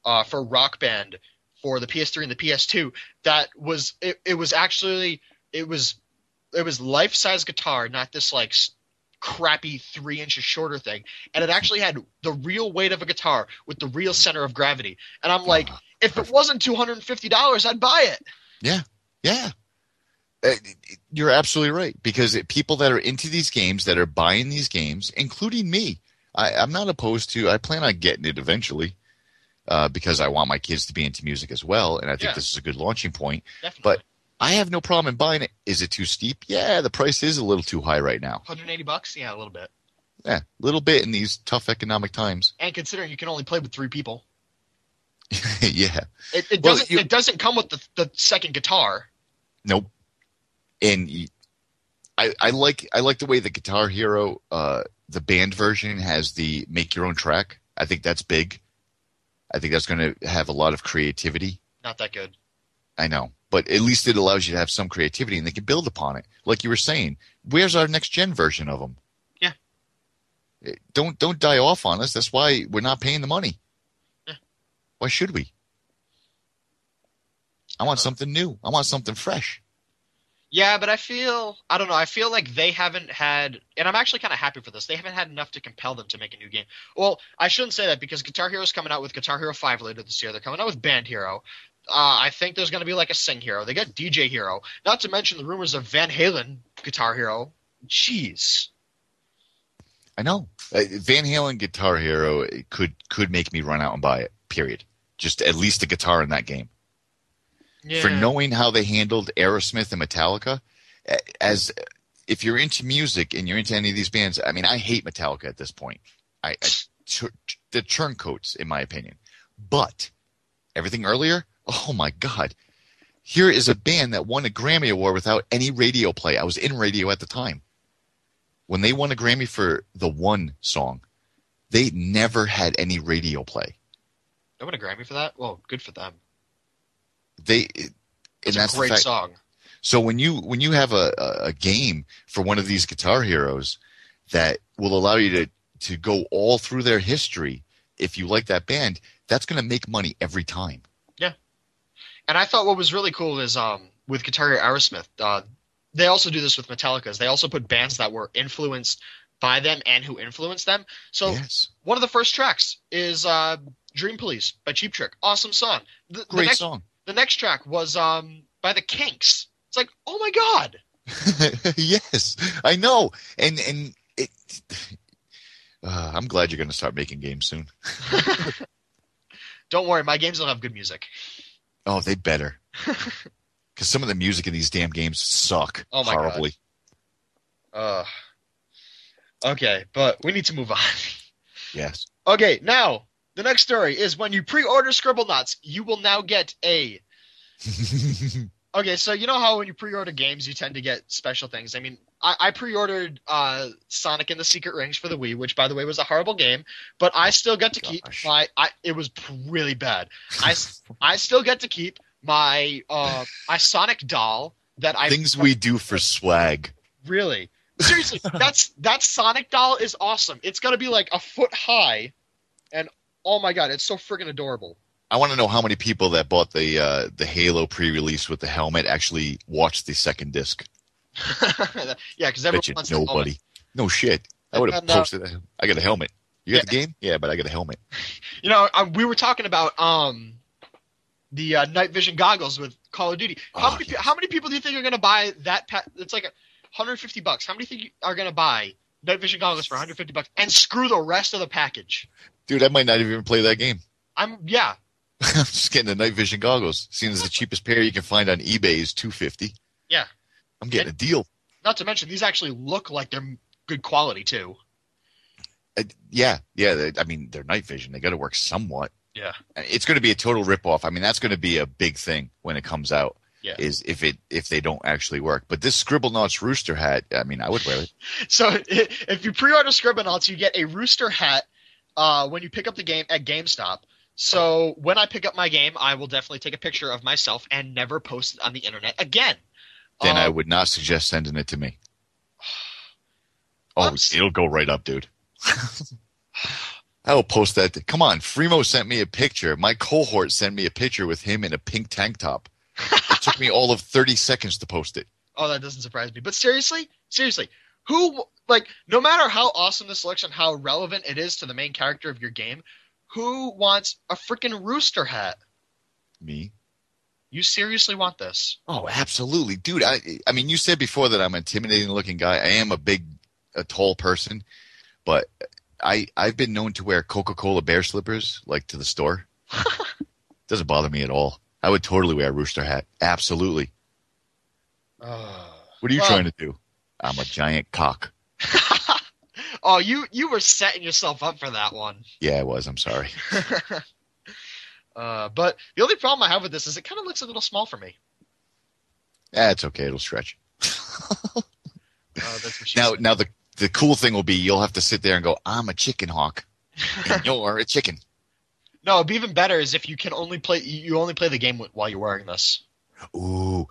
for Rock Band for the PS3 and the PS2 that was it was actually it was life-size guitar, not this like crappy 3 inches shorter thing, and it actually had the real weight of a guitar with the real center of gravity. And I'm like, if it wasn't $250, I'd buy it. Yeah. You're absolutely right, because people that are into these games, that are buying these games, including me, I'm not opposed to. I plan on getting it eventually because I want my kids to be into music as well, and I think this is a good launching point. Definitely. But I have no problem in buying it. Is it too steep? Yeah, the price is a little too high right now. $180? Yeah, a little bit. Yeah, a little bit in these tough economic times. And considering you can only play with 3 people. Yeah. It doesn't come with the second guitar. Nope. And I like the way the Guitar Hero, the band version, has the make your own track. I think that's big. I think that's going to have a lot of creativity. Not that good. I know, but at least it allows you to have some creativity, and they can build upon it. Like you were saying, where's our next gen version of them? Yeah. Don't die off on us. That's why we're not paying the money. Yeah. Why should we? I want something new. I want something fresh. Yeah, but I feel like they haven't had, and I'm actually kind of happy for this, they haven't had enough to compel them to make a new game. Well, I shouldn't say that, because Guitar Hero's coming out with Guitar Hero 5 later this year. They're coming out with Band Hero. I think there's going to be like a Sing Hero. They got DJ Hero. Not to mention the rumors of Van Halen Guitar Hero. Jeez. I know. Van Halen Guitar Hero could make me run out and buy it, period. Just at least a guitar in that game. Yeah. For knowing how they handled Aerosmith and Metallica, as if you're into music and you're into any of these bands, I mean, I hate Metallica at this point. The turncoats, in my opinion. But everything earlier, oh my God. Here is a band that won a Grammy Award without any radio play. I was in radio at the time. When they won a Grammy for the One song, they never had any radio play. They won a Grammy for that? Well, good for them. That's a great song. So when you have a game for one of these Guitar Heroes that will allow you to go all through their history, if you like that band, that's going to make money every time. Yeah. And I thought what was really cool is with Guitar Hero Aerosmith, they also do this with Metallica. They also put bands that were influenced by them and who influenced them. So one of the first tracks is Dream Police by Cheap Trick. Awesome song. Great song. The next track was by the Kinks. It's like, oh my God. Yes, I know. And it. I'm glad you're going to start making games soon. Don't worry, my games don't have good music. Oh, they better. Because some of the music in these damn games suck horribly. God. Okay, but we need to move on. Yes. Okay, now, the next story is when you pre-order Scribblenauts, you will now get a... Okay, so you know how when you pre-order games, you tend to get special things. I mean, I pre-ordered Sonic and the Secret Rings for the Wii, which, by the way, was a horrible game, but I still got to keep my... it was really bad. I still get to keep my my Sonic doll that I... Things we do for swag. Really? Seriously, that Sonic doll is awesome. It's going to be like a foot high, and oh my God, it's so friggin' adorable. I want to know how many people that bought the Halo pre-release with the helmet actually watched the second disc. Yeah, because everyone wants nobody. Helmet. No shit. I would have posted that. I got a helmet. You got the game? Yeah, but I got a helmet. You know, we were talking about the night vision goggles with Call of Duty. How many people do you think are going to buy that? It's like $150. How many think you are going to buy night vision goggles for $150 and screw the rest of the package? Dude, I might not even play that game. Yeah. I'm just getting the night vision goggles. Seeing as the cheapest pair you can find on eBay is $250. Yeah. I'm getting a deal. Not to mention, these actually look like they're good quality, too. Yeah. I mean, they're night vision. They got to work somewhat. Yeah. It's going to be a total ripoff. I mean, that's going to be a big thing when it comes out. Yeah. Is if they don't actually work. But this Scribblenauts rooster hat, I mean, I would wear it. So if you pre-order Scribblenauts, you get a rooster hat when you pick up the game at GameStop. So when I pick up my game, I will definitely take a picture of myself and never post it on the internet again. Then I would not suggest sending it to me. Oh, it'll go right up, dude. I will post that. Come on, Fremo sent me a picture. My cohort sent me a picture with him in a pink tank top. It took me all of 30 seconds to post it. Oh, that doesn't surprise me. But seriously, who, like, no matter how awesome this looks and how relevant it is to the main character of your game, who wants a freaking rooster hat? Me? You seriously want this? Oh, absolutely. Dude, I mean, you said before that I'm an intimidating looking guy. I am a tall person, but I've been known to wear Coca-Cola bear slippers, like, to the store. Doesn't bother me at all. I would totally wear a rooster hat. Absolutely. What are you trying to do? I'm a giant cock. Oh, you were setting yourself up for that one. Yeah, I was. I'm sorry. But the only problem I have with this is it kind of looks a little small for me. It's okay. It'll stretch. That's what she said. Now the cool thing will be you'll have to sit there and go, I'm a chicken hawk, and you're a chicken. No, it'd be even better is if you can only play the game while you're wearing this. Ooh,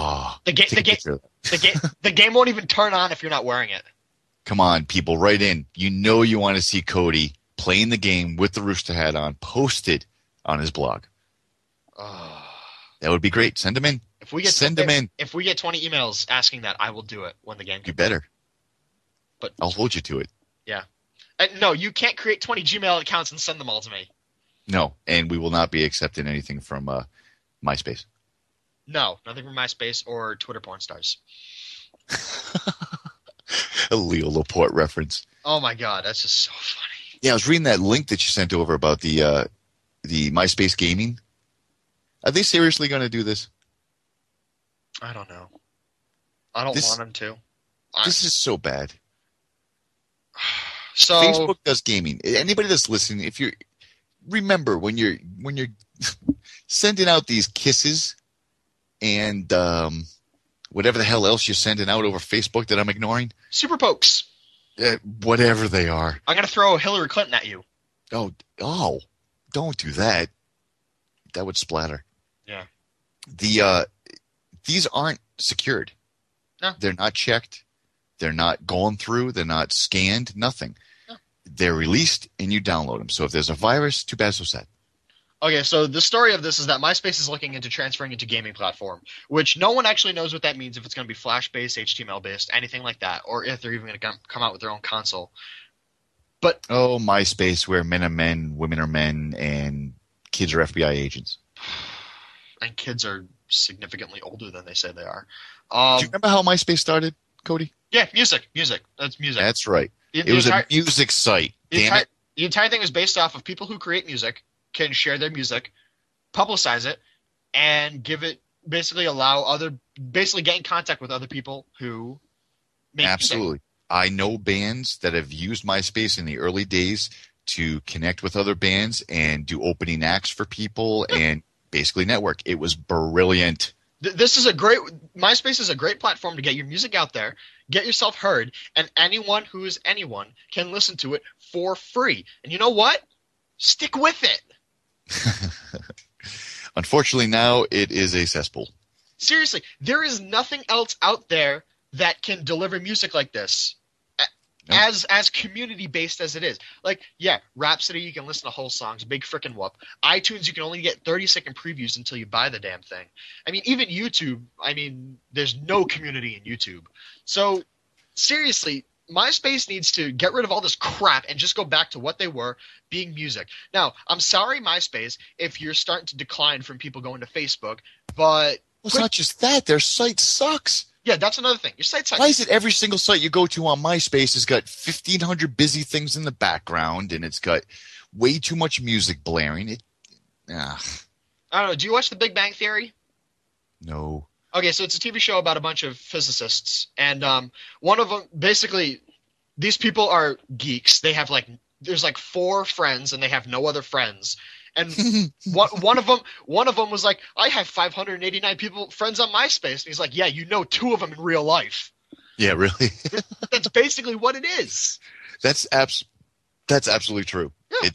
The game won't even turn on if you're not wearing it. Come on, people, write in. You want to see Cody playing the game with the rooster hat on, posted on his blog. That would be great. Send them in. If we get 20 emails asking that, I will do it when the game comes. You better. But I'll hold you to it. Yeah. No, you can't create 20 Gmail accounts and send them all to me. No, and we will not be accepting anything from MySpace. No, nothing from MySpace or Twitter porn stars. A Leo Laporte reference. Oh my god, that's just so funny. Yeah, I was reading that link that you sent over about the MySpace gaming. Are they seriously going to do this? I don't know. I don't want them to. This is so bad. So Facebook does gaming. Anybody that's listening, if you remember when you're sending out these kisses and whatever the hell else you're sending out over Facebook that I'm ignoring, super pokes, whatever they are. I'm gonna throw Hillary Clinton at you. Oh! Don't do that. That would splatter. Yeah. These aren't secured. No. They're not checked. They're not gone through. They're not scanned. Nothing. No. They're released and you download them. So if there's a virus, too bad, so sad. Okay, so the story of this is that MySpace is looking into transferring into gaming platform, which no one actually knows what that means, if it's going to be Flash-based, HTML-based, anything like that, or if they're even going to come out with their own console. But MySpace, where men are men, women are men, and kids are FBI agents. And kids are significantly older than they say they are. Do you remember how MySpace started, Cody? Yeah, music. That's music. That's right. It was a music site. Damn it. The entire thing was based off of people who create music can share their music, publicize it, and basically get in contact with other people who make Absolutely. music. I know bands that have used MySpace in the early days to connect with other bands and do opening acts for people and basically network. It was brilliant. MySpace is a great platform to get your music out there, get yourself heard, and anyone who is anyone can listen to it for free. And you know what? Stick with it. Unfortunately, now it is a cesspool. Seriously, there is nothing else out there that can deliver music like this. Nope. As community based as it is. Like, yeah, Rhapsody, you can listen to whole songs, big frickin' whoop. iTunes, you can only get 30-second previews until you buy the damn thing. I mean, even YouTube, there's no community in YouTube. So, seriously, MySpace needs to get rid of all this crap and just go back to what they were, being music. Now, I'm sorry, MySpace, if you're starting to decline from people going to Facebook, but... Well, it's not just that. Their site sucks. Yeah, that's another thing. Your site sucks. Why is it every single site you go to on MySpace has got 1,500 busy things in the background, and it's got way too much music blaring? I don't know. Do you watch The Big Bang Theory? No. Okay, so it's a TV show about a bunch of physicists, and one of them, basically, these people are geeks. They have there's 4 friends, and they have no other friends. And one of them was like, I have 589 friends on MySpace. And he's like, yeah, you know 2 of them in real life. Yeah, really? That's basically what it is. That's absolutely true. Yeah.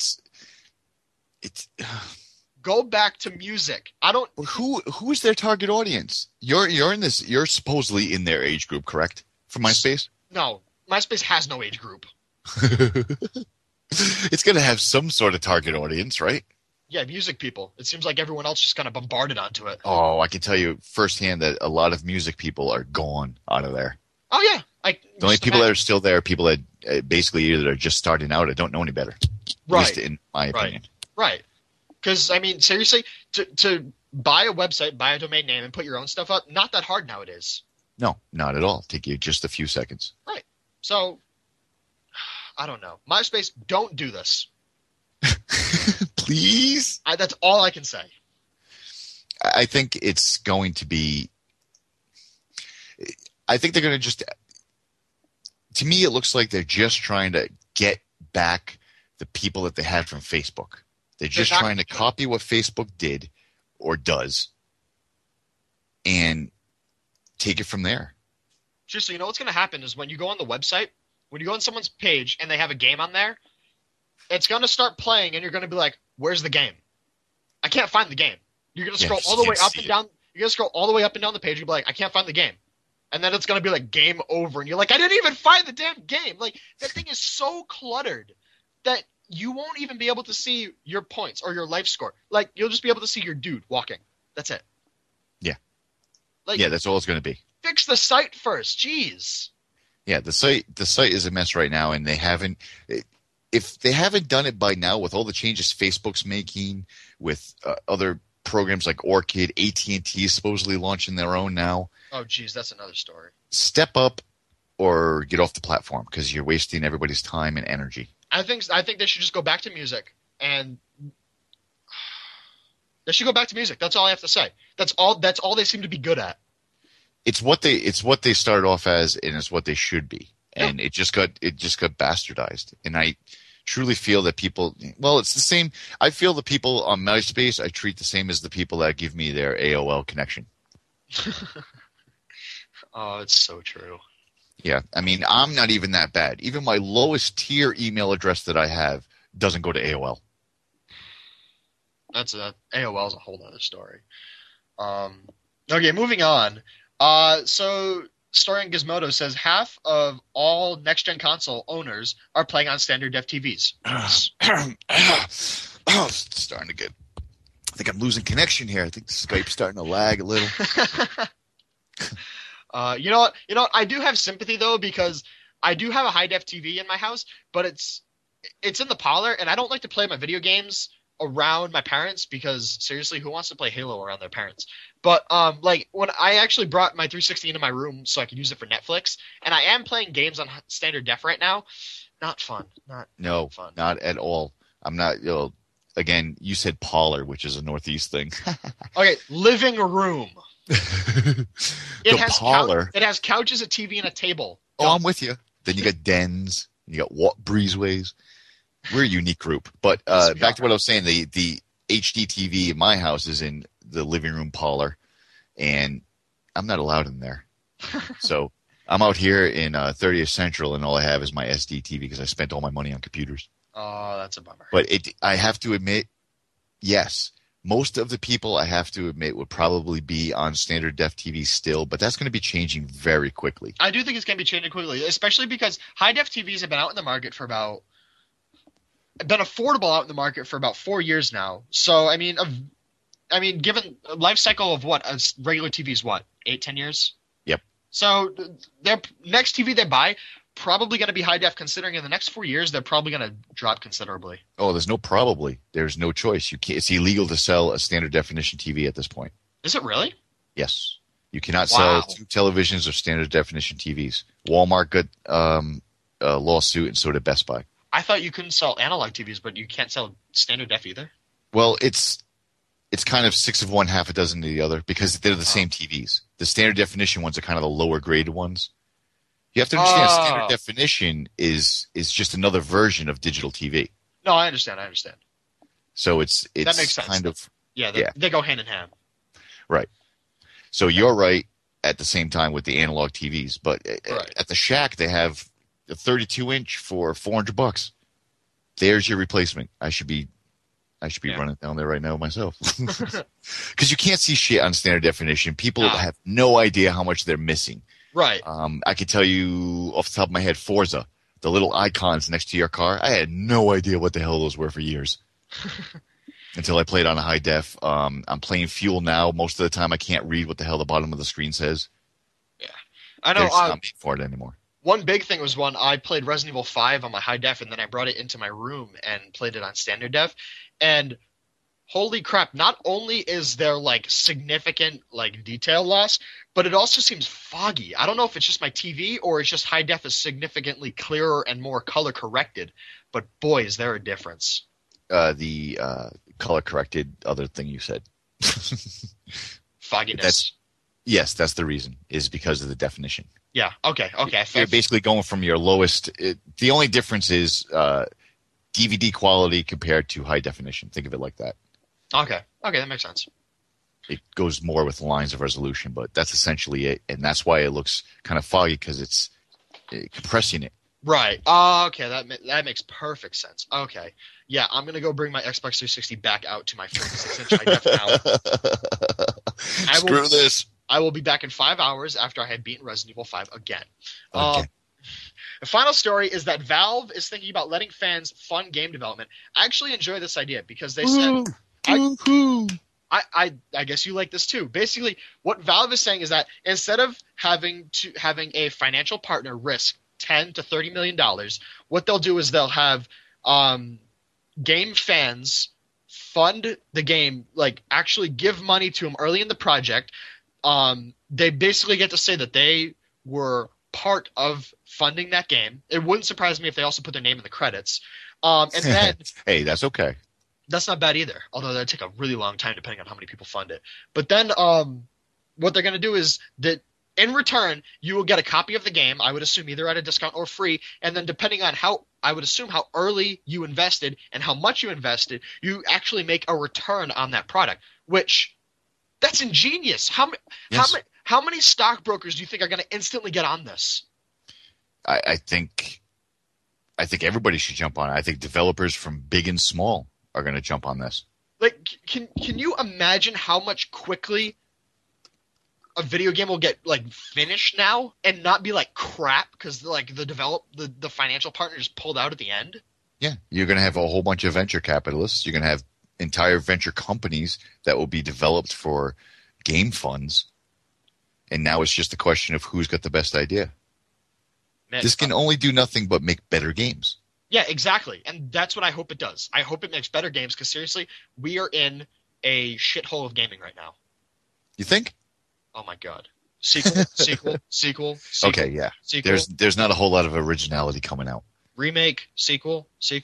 It's Go back to music. I don't. Who is their target audience? You're supposedly in their age group, correct? For MySpace? No, MySpace has no age group. It's going to have some sort of target audience, right? Yeah, music people. It seems like everyone else just kind of bombarded onto it. Oh, I can tell you firsthand that a lot of music people are gone out of there. Oh yeah, The only people that are still there are people that basically either are just starting out or don't know any better. Right. At least in my opinion. Right. Because, I mean, seriously, to buy a website, buy a domain name, and put your own stuff up, not that hard nowadays. No, not at all. Take you just a few seconds. Right. So, I don't know. MySpace, don't do this. Please? That's all I can say. I think it's going to be... I think they're going to just... To me, it looks like they're just trying to get back the people that they had from Facebook. They're just trying to copy what Facebook did or does and take it from there. Just so you know, what's going to happen is when you go on the website, when you go on someone's page and they have a game on there, it's going to start playing and you're going to be like, where's the game? I can't find the game. You're going to scroll all the way up and down. You're going to scroll all the way up and down the page and be like, I can't find the game. And then it's going to be like game over. And you're like, I didn't even find the damn game. Like, that thing is so cluttered that you won't even be able to see your points or your life score. Like, you'll just be able to see your dude walking. That's it. Yeah. Like, yeah, that's all it's going to be. Fix the site first. Jeez. Yeah, the site is a mess right now, and they haven't. If they haven't done it by now, with all the changes Facebook's making, with other programs like Orchid, AT&T is supposedly launching their own now. Oh, geez, that's another story. Step up or get off the platform because you're wasting everybody's time and energy. I think they should just go back to music, and they should go back to music. That's all I have to say. That's all they seem to be good at. It's what they started off as, and it's what they should be. And it just got bastardized. And I truly feel that people, well, it's the same. I feel the people on MySpace I treat the same as the people that give me their AOL connection. Oh, it's so true. Yeah, I mean, I'm not even that bad. Even my lowest tier email address that I have doesn't go to AOL. AOL is a whole other story. Okay, moving on. So Story on Gizmodo says half of all next-gen console owners are playing on standard def TVs. It's starting to get. I think I'm losing connection here. I think the Skype's starting to lag a little. You know what? I do have sympathy though, because I do have a high def TV in my house, but it's in the parlor, and I don't like to play my video games around my parents because seriously, who wants to play Halo around their parents? But like when I actually brought my 360 into my room so I could use it for Netflix, and I am playing games on standard def right now. Not fun. Not fun. Not at all. I'm not. Again, you said parlor, which is a Northeast thing. Okay, living room. Parlor. It has couches, a TV, and a table. Oh, I'm with you. Then you got dens. You got breezeways. We're a unique group. But back to what I was saying, the HD TV in my house is in the living room parlor, and I'm not allowed in there. So I'm out here in 30th Central, and all I have is my SD TV because I spent all my money on computers. Oh, that's a bummer. But I have to admit, yes, most of the people I have to admit would probably be on standard def TV still, but that's going to be changing very quickly. I do think it's going to be changing quickly, especially because high def TVs have been out in the market for been affordable out in the market for about 4 years now. So I mean, given a life cycle of what a regular TV is, 8-10 years. Yep. So their next TV they buy probably going to be high def, considering in the next 4 years they're probably going to drop considerably. Oh, there's no probably. There's no choice. You can't. It's illegal to sell a standard definition TV at this point. Is it really? Yes. You cannot sell 2 televisions or standard definition TVs. Walmart got a lawsuit, and so did Best Buy. I thought you couldn't sell analog TVs, but you can't sell standard def either. Well, it's kind of 6 of one, half a dozen of the other, because they're the same TVs. The standard definition ones are kind of the lower graded ones. You have to understand, standard definition is just another version of digital TV. No, I understand. So it's that makes sense. Kind of they go hand in hand. Right. So you're right at the same time with the analog TVs, but at the Shack they have a 32-inch for $400. There's your replacement. I should be running down there right now myself. Because you can't see shit on standard definition. People have no idea how much they're missing. Right. I could tell you off the top of my head, Forza. the little icons next to your car. I had no idea what the hell those were for years. Until I played on a high def. I'm playing Fuel now. Most of the time I can't read what the hell the bottom of the screen says. Yeah. I know. They're just not made for it anymore. One big thing was when I played Resident Evil 5 on my high def, and then I brought it into my room and played it on standard def. And holy crap, not only is there like significant like detail loss, but it also seems foggy. I don't know if it's just my TV or it's just high def is significantly clearer and more color corrected, but boy, is there a difference. The color corrected other thing you said. Fogginess. Yes, that's the reason, is because of the definition. Yeah, okay. You're basically going from your lowest. The only difference is DVD quality compared to high definition. Think of it like that. Okay, that makes sense. It goes more with lines of resolution, but that's essentially it, and that's why it looks kind of foggy, because it's compressing it. Right. Okay, that makes perfect sense. Okay. Yeah, I'm going to go bring my Xbox 360 back out to my 46-inch high def now. Screw this. I will be back in 5 hours after I have beaten Resident Evil 5 again. Okay. The final story is that Valve is thinking about letting fans fund game development. I actually enjoy this idea because they said... I guess you like this too. Basically, what Valve is saying is that instead of having a financial partner risk $10 to $30 million, what they'll do is they'll have game fans fund the game, like actually give money to them early in the project. They basically get to say that they were part of funding that game. It wouldn't surprise me if they also put their name in the credits. And then hey, that's okay. That's not bad either, although that'd take a really long time depending on how many people fund it. But then what they're going to do is that in return, you will get a copy of the game, I would assume either at a discount or free, and then depending on how early you invested and how much you invested, you actually make a return on that product, which that's ingenious. How many stockbrokers do you think are going to instantly get on this? I think everybody should jump on it. I think developers from big and small are going to jump on this. Like, can you imagine how much quickly a video game will get like finished now and not be like crap because like the financial partner just pulled out at the end? Yeah, you're going to have a whole bunch of venture capitalists. You're going to have entire venture companies that will be developed for game funds, and now it's just a question of who's got the best idea. Man, this can only do nothing but make better games. Yeah, exactly. And that's what I hope it does. I hope it makes better games because, seriously, we are in a shithole of gaming right now. You think? Oh, my God. Sequel. Okay, yeah. Sequel. There's not a whole lot of originality coming out. Remake, sequel.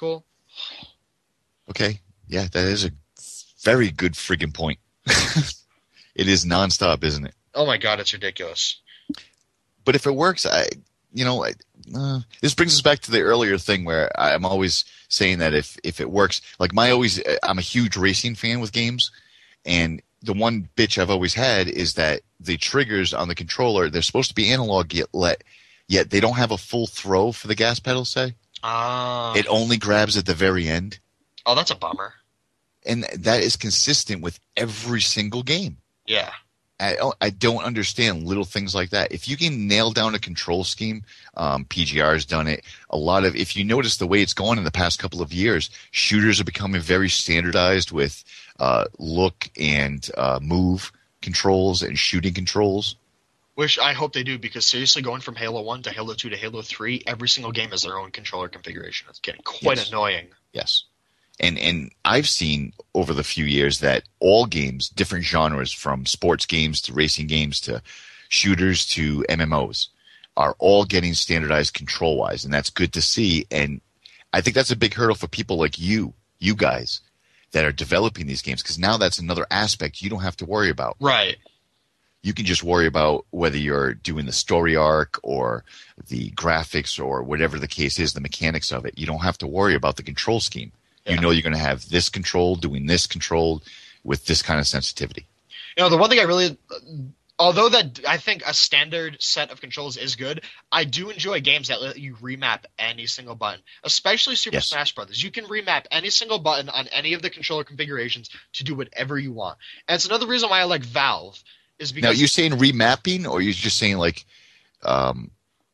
Okay, yeah, that is a very good friggin' point. It is nonstop, isn't it? Oh, my God, it's ridiculous. But if it works, this brings us back to the earlier thing where I'm always saying that if it works, like I'm a huge racing fan with games, and the one bitch I've always had is that the triggers on the controller, they're supposed to be analog yet they don't have a full throw for the gas pedal, say. It only grabs at the very end. Oh, that's a bummer. And that is consistent with every single game. Yeah. I don't understand little things like that. If you can nail down a control scheme, PGR's done it. If you notice the way it's gone in the past couple of years, shooters are becoming very standardized with look and move controls and shooting controls. Which I hope they do, because seriously, going from Halo 1 to Halo 2 to Halo 3, every single game has their own controller configuration. It's getting quite annoying. Yes. And I've seen over the few years that all games, different genres, from sports games to racing games to shooters to MMOs, are all getting standardized control-wise, and that's good to see. And I think that's a big hurdle for people like you guys, that are developing these games, because now that's another aspect you don't have to worry about. Right. You can just worry about whether you're doing the story arc or the graphics or whatever the case is, the mechanics of it. You don't have to worry about the control scheme. Yeah. You know you're going to have this control doing this control with this kind of sensitivity. The one thing although that I think a standard set of controls is good, I do enjoy games that let you remap any single button, especially Super Smash Brothers. You can remap any single button on any of the controller configurations to do whatever you want. And it's another reason why I like Valve is because... Now, you're saying remapping, or you're just saying like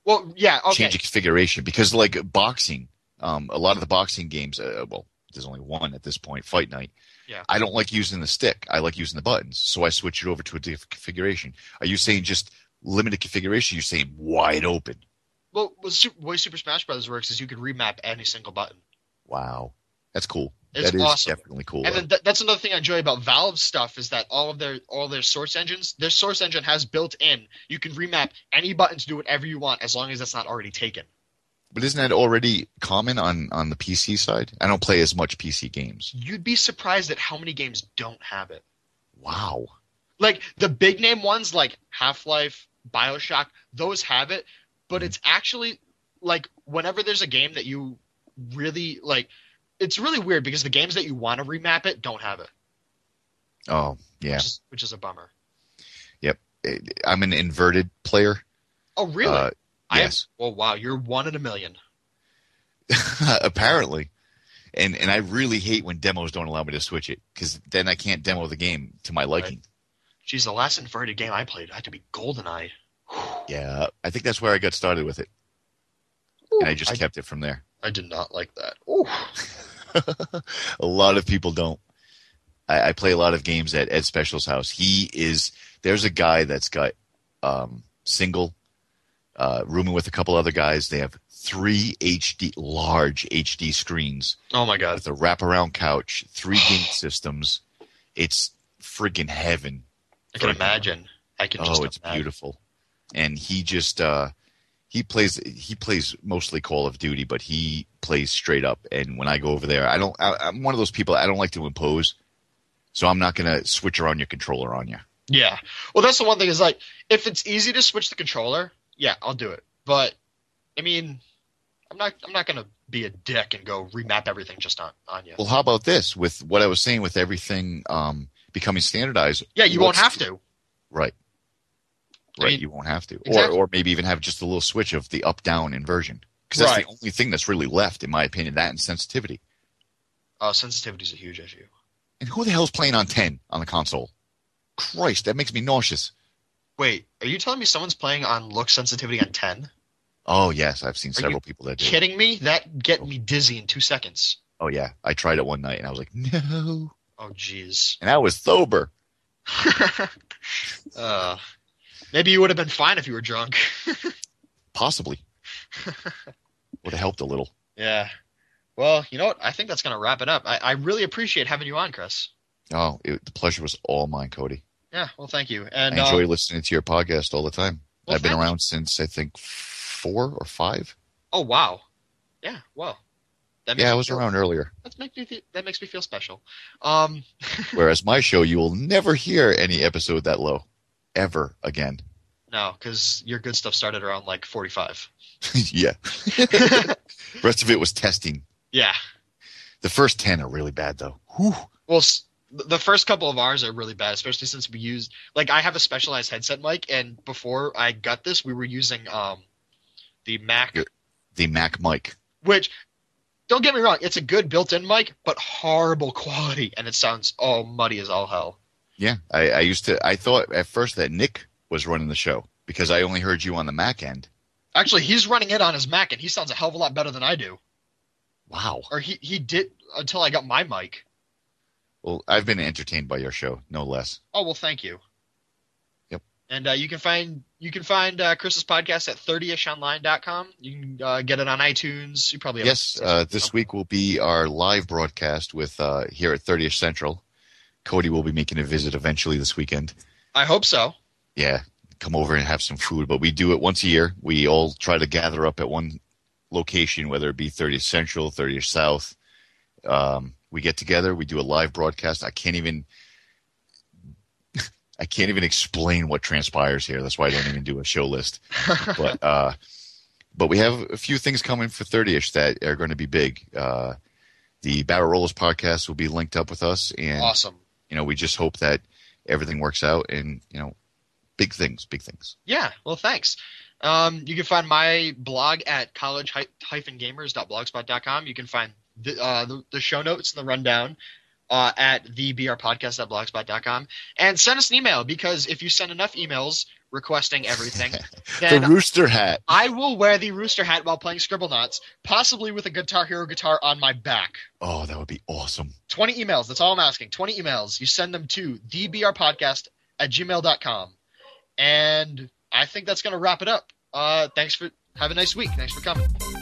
Well, yeah, okay. change the configuration because like boxing, a lot of the boxing games, well, there's only one at this point, Fight Night. Yeah. I don't like using the stick. I like using the buttons. So I switch it over to a different configuration. Are you saying just limited configuration? You're saying wide open. Well, the way Super Smash Bros. Works is you can remap any single button. Wow. That's cool. It's That is awesome. definitely cool. And then that's another thing I enjoy about Valve's stuff is that all their source engines, their source engine has built in, you can remap any button to do whatever you want as long as it's not already taken. But isn't that already common on the PC side? I don't play as much PC games. You'd be surprised at how many games don't have it. Wow. Like the big name ones like Half-Life, BioShock, those have it, but it's actually like whenever there's a game that you really like, it's really weird because the games that you want to remap it don't have it. Oh, yeah. Which is a bummer. Yep. I'm an inverted player. Oh, really? Yes. Well, wow, you're 1 in a million. Apparently. And I really hate when demos don't allow me to switch it because then I can't demo the game to my liking. Right. Geez, the last inverted game I played had to be GoldenEye. Yeah, I think that's where I got started with it. And I just kept it from there. I did not like that. Ooh. A lot of people don't. I play a lot of games at Ed Special's house. There's a guy that's got single, rooming with a couple other guys. They have 3 large HD screens. Oh my god. With a wraparound couch, 3 game systems. It's friggin' heaven. I can imagine. It's beautiful. And he just he plays mostly Call of Duty, but he plays straight up. And when I go over there, I'm one of those people, I don't like to impose. So I'm not going to switch around your controller on you. Yeah. Well, that's the one thing is like, if it's easy to switch the controller, yeah, I'll do it. But I mean, I'm not going to be a dick and go remap everything just on you. Well, how about this? With what I was saying with everything becoming standardized. Yeah, you won't have to. Right. I mean, you won't have to. Exactly. Or maybe even have just a little switch of the up-down inversion. Because that's the only thing that's really left, in my opinion, that and sensitivity. Sensitivity is a huge issue. And who the hell's playing on 10 on the console? Christ, that makes me nauseous. Wait, are you telling me someone's playing on look sensitivity on 10? Oh, yes, I've seen several people that do. Kidding me? That get me dizzy in 2 seconds. Oh, yeah. I tried it one night, and I was like, no. Oh, jeez. And I was sober. Maybe you would have been fine if you were drunk. Possibly. Would have helped a little. Yeah. Well, you know what? I think that's going to wrap it up. I really appreciate having you on, Chris. Oh, the pleasure was all mine, Cody. Yeah, well, thank you. And I enjoy listening to your podcast all the time. Well, I've been around since, I think, 4 or 5. Oh, wow. Yeah, well. I was around earlier. That makes me feel special. Whereas my show, you will never hear any episode that low. Ever again. No, because your good stuff started around like 45. Yeah. Rest of it was testing. Yeah. The first 10 are really bad, though. Whew. Well, the first couple of ours are really bad, especially since we used – like I have a specialized headset mic, and before I got this, we were using the Mac. The Mac mic. Which, don't get me wrong, it's a good built-in mic, but horrible quality, and it sounds all muddy as all hell. Yeah, I thought at first that Nick was running the show because I only heard you on the Mac end. Actually, he's running it on his Mac, and he sounds a hell of a lot better than I do. Wow. Or he did until I got my mic. Well, I've been entertained by your show, no less. Oh, well, thank you. Yep. And you can find Chris's podcast at 30ishonline.com. You can get it on iTunes. You probably have this week will be our live broadcast with here at 30ish Central. Cody will be making a visit eventually this weekend. I hope so. Yeah, come over and have some food. But we do it once a year. We all try to gather up at one location, whether it be 30th Central, 30th South. We get together. We do a live broadcast. I can't even explain what transpires here. That's why I don't even do a show list. But we have a few things coming for 30ish that are going to be big. The Barrel Rollers podcast will be linked up with us, and awesome. We just hope that everything works out, and big things. Yeah, well, thanks. You can find my blog at college-gamers.blogspot.com. You can find the show notes and the rundown at thebrpodcast.blogspot.com. And send us an email, because if you send enough emails, requesting everything, The then rooster hat. I will wear the rooster hat while playing Scribblenauts, possibly with a Guitar Hero guitar on my back. Oh, that would be awesome. 20 emails. That's all I'm asking. 20 emails. You send them to thebrpodcast@gmail.com. And I think that's going to wrap it up. Have a nice week. Thanks for coming.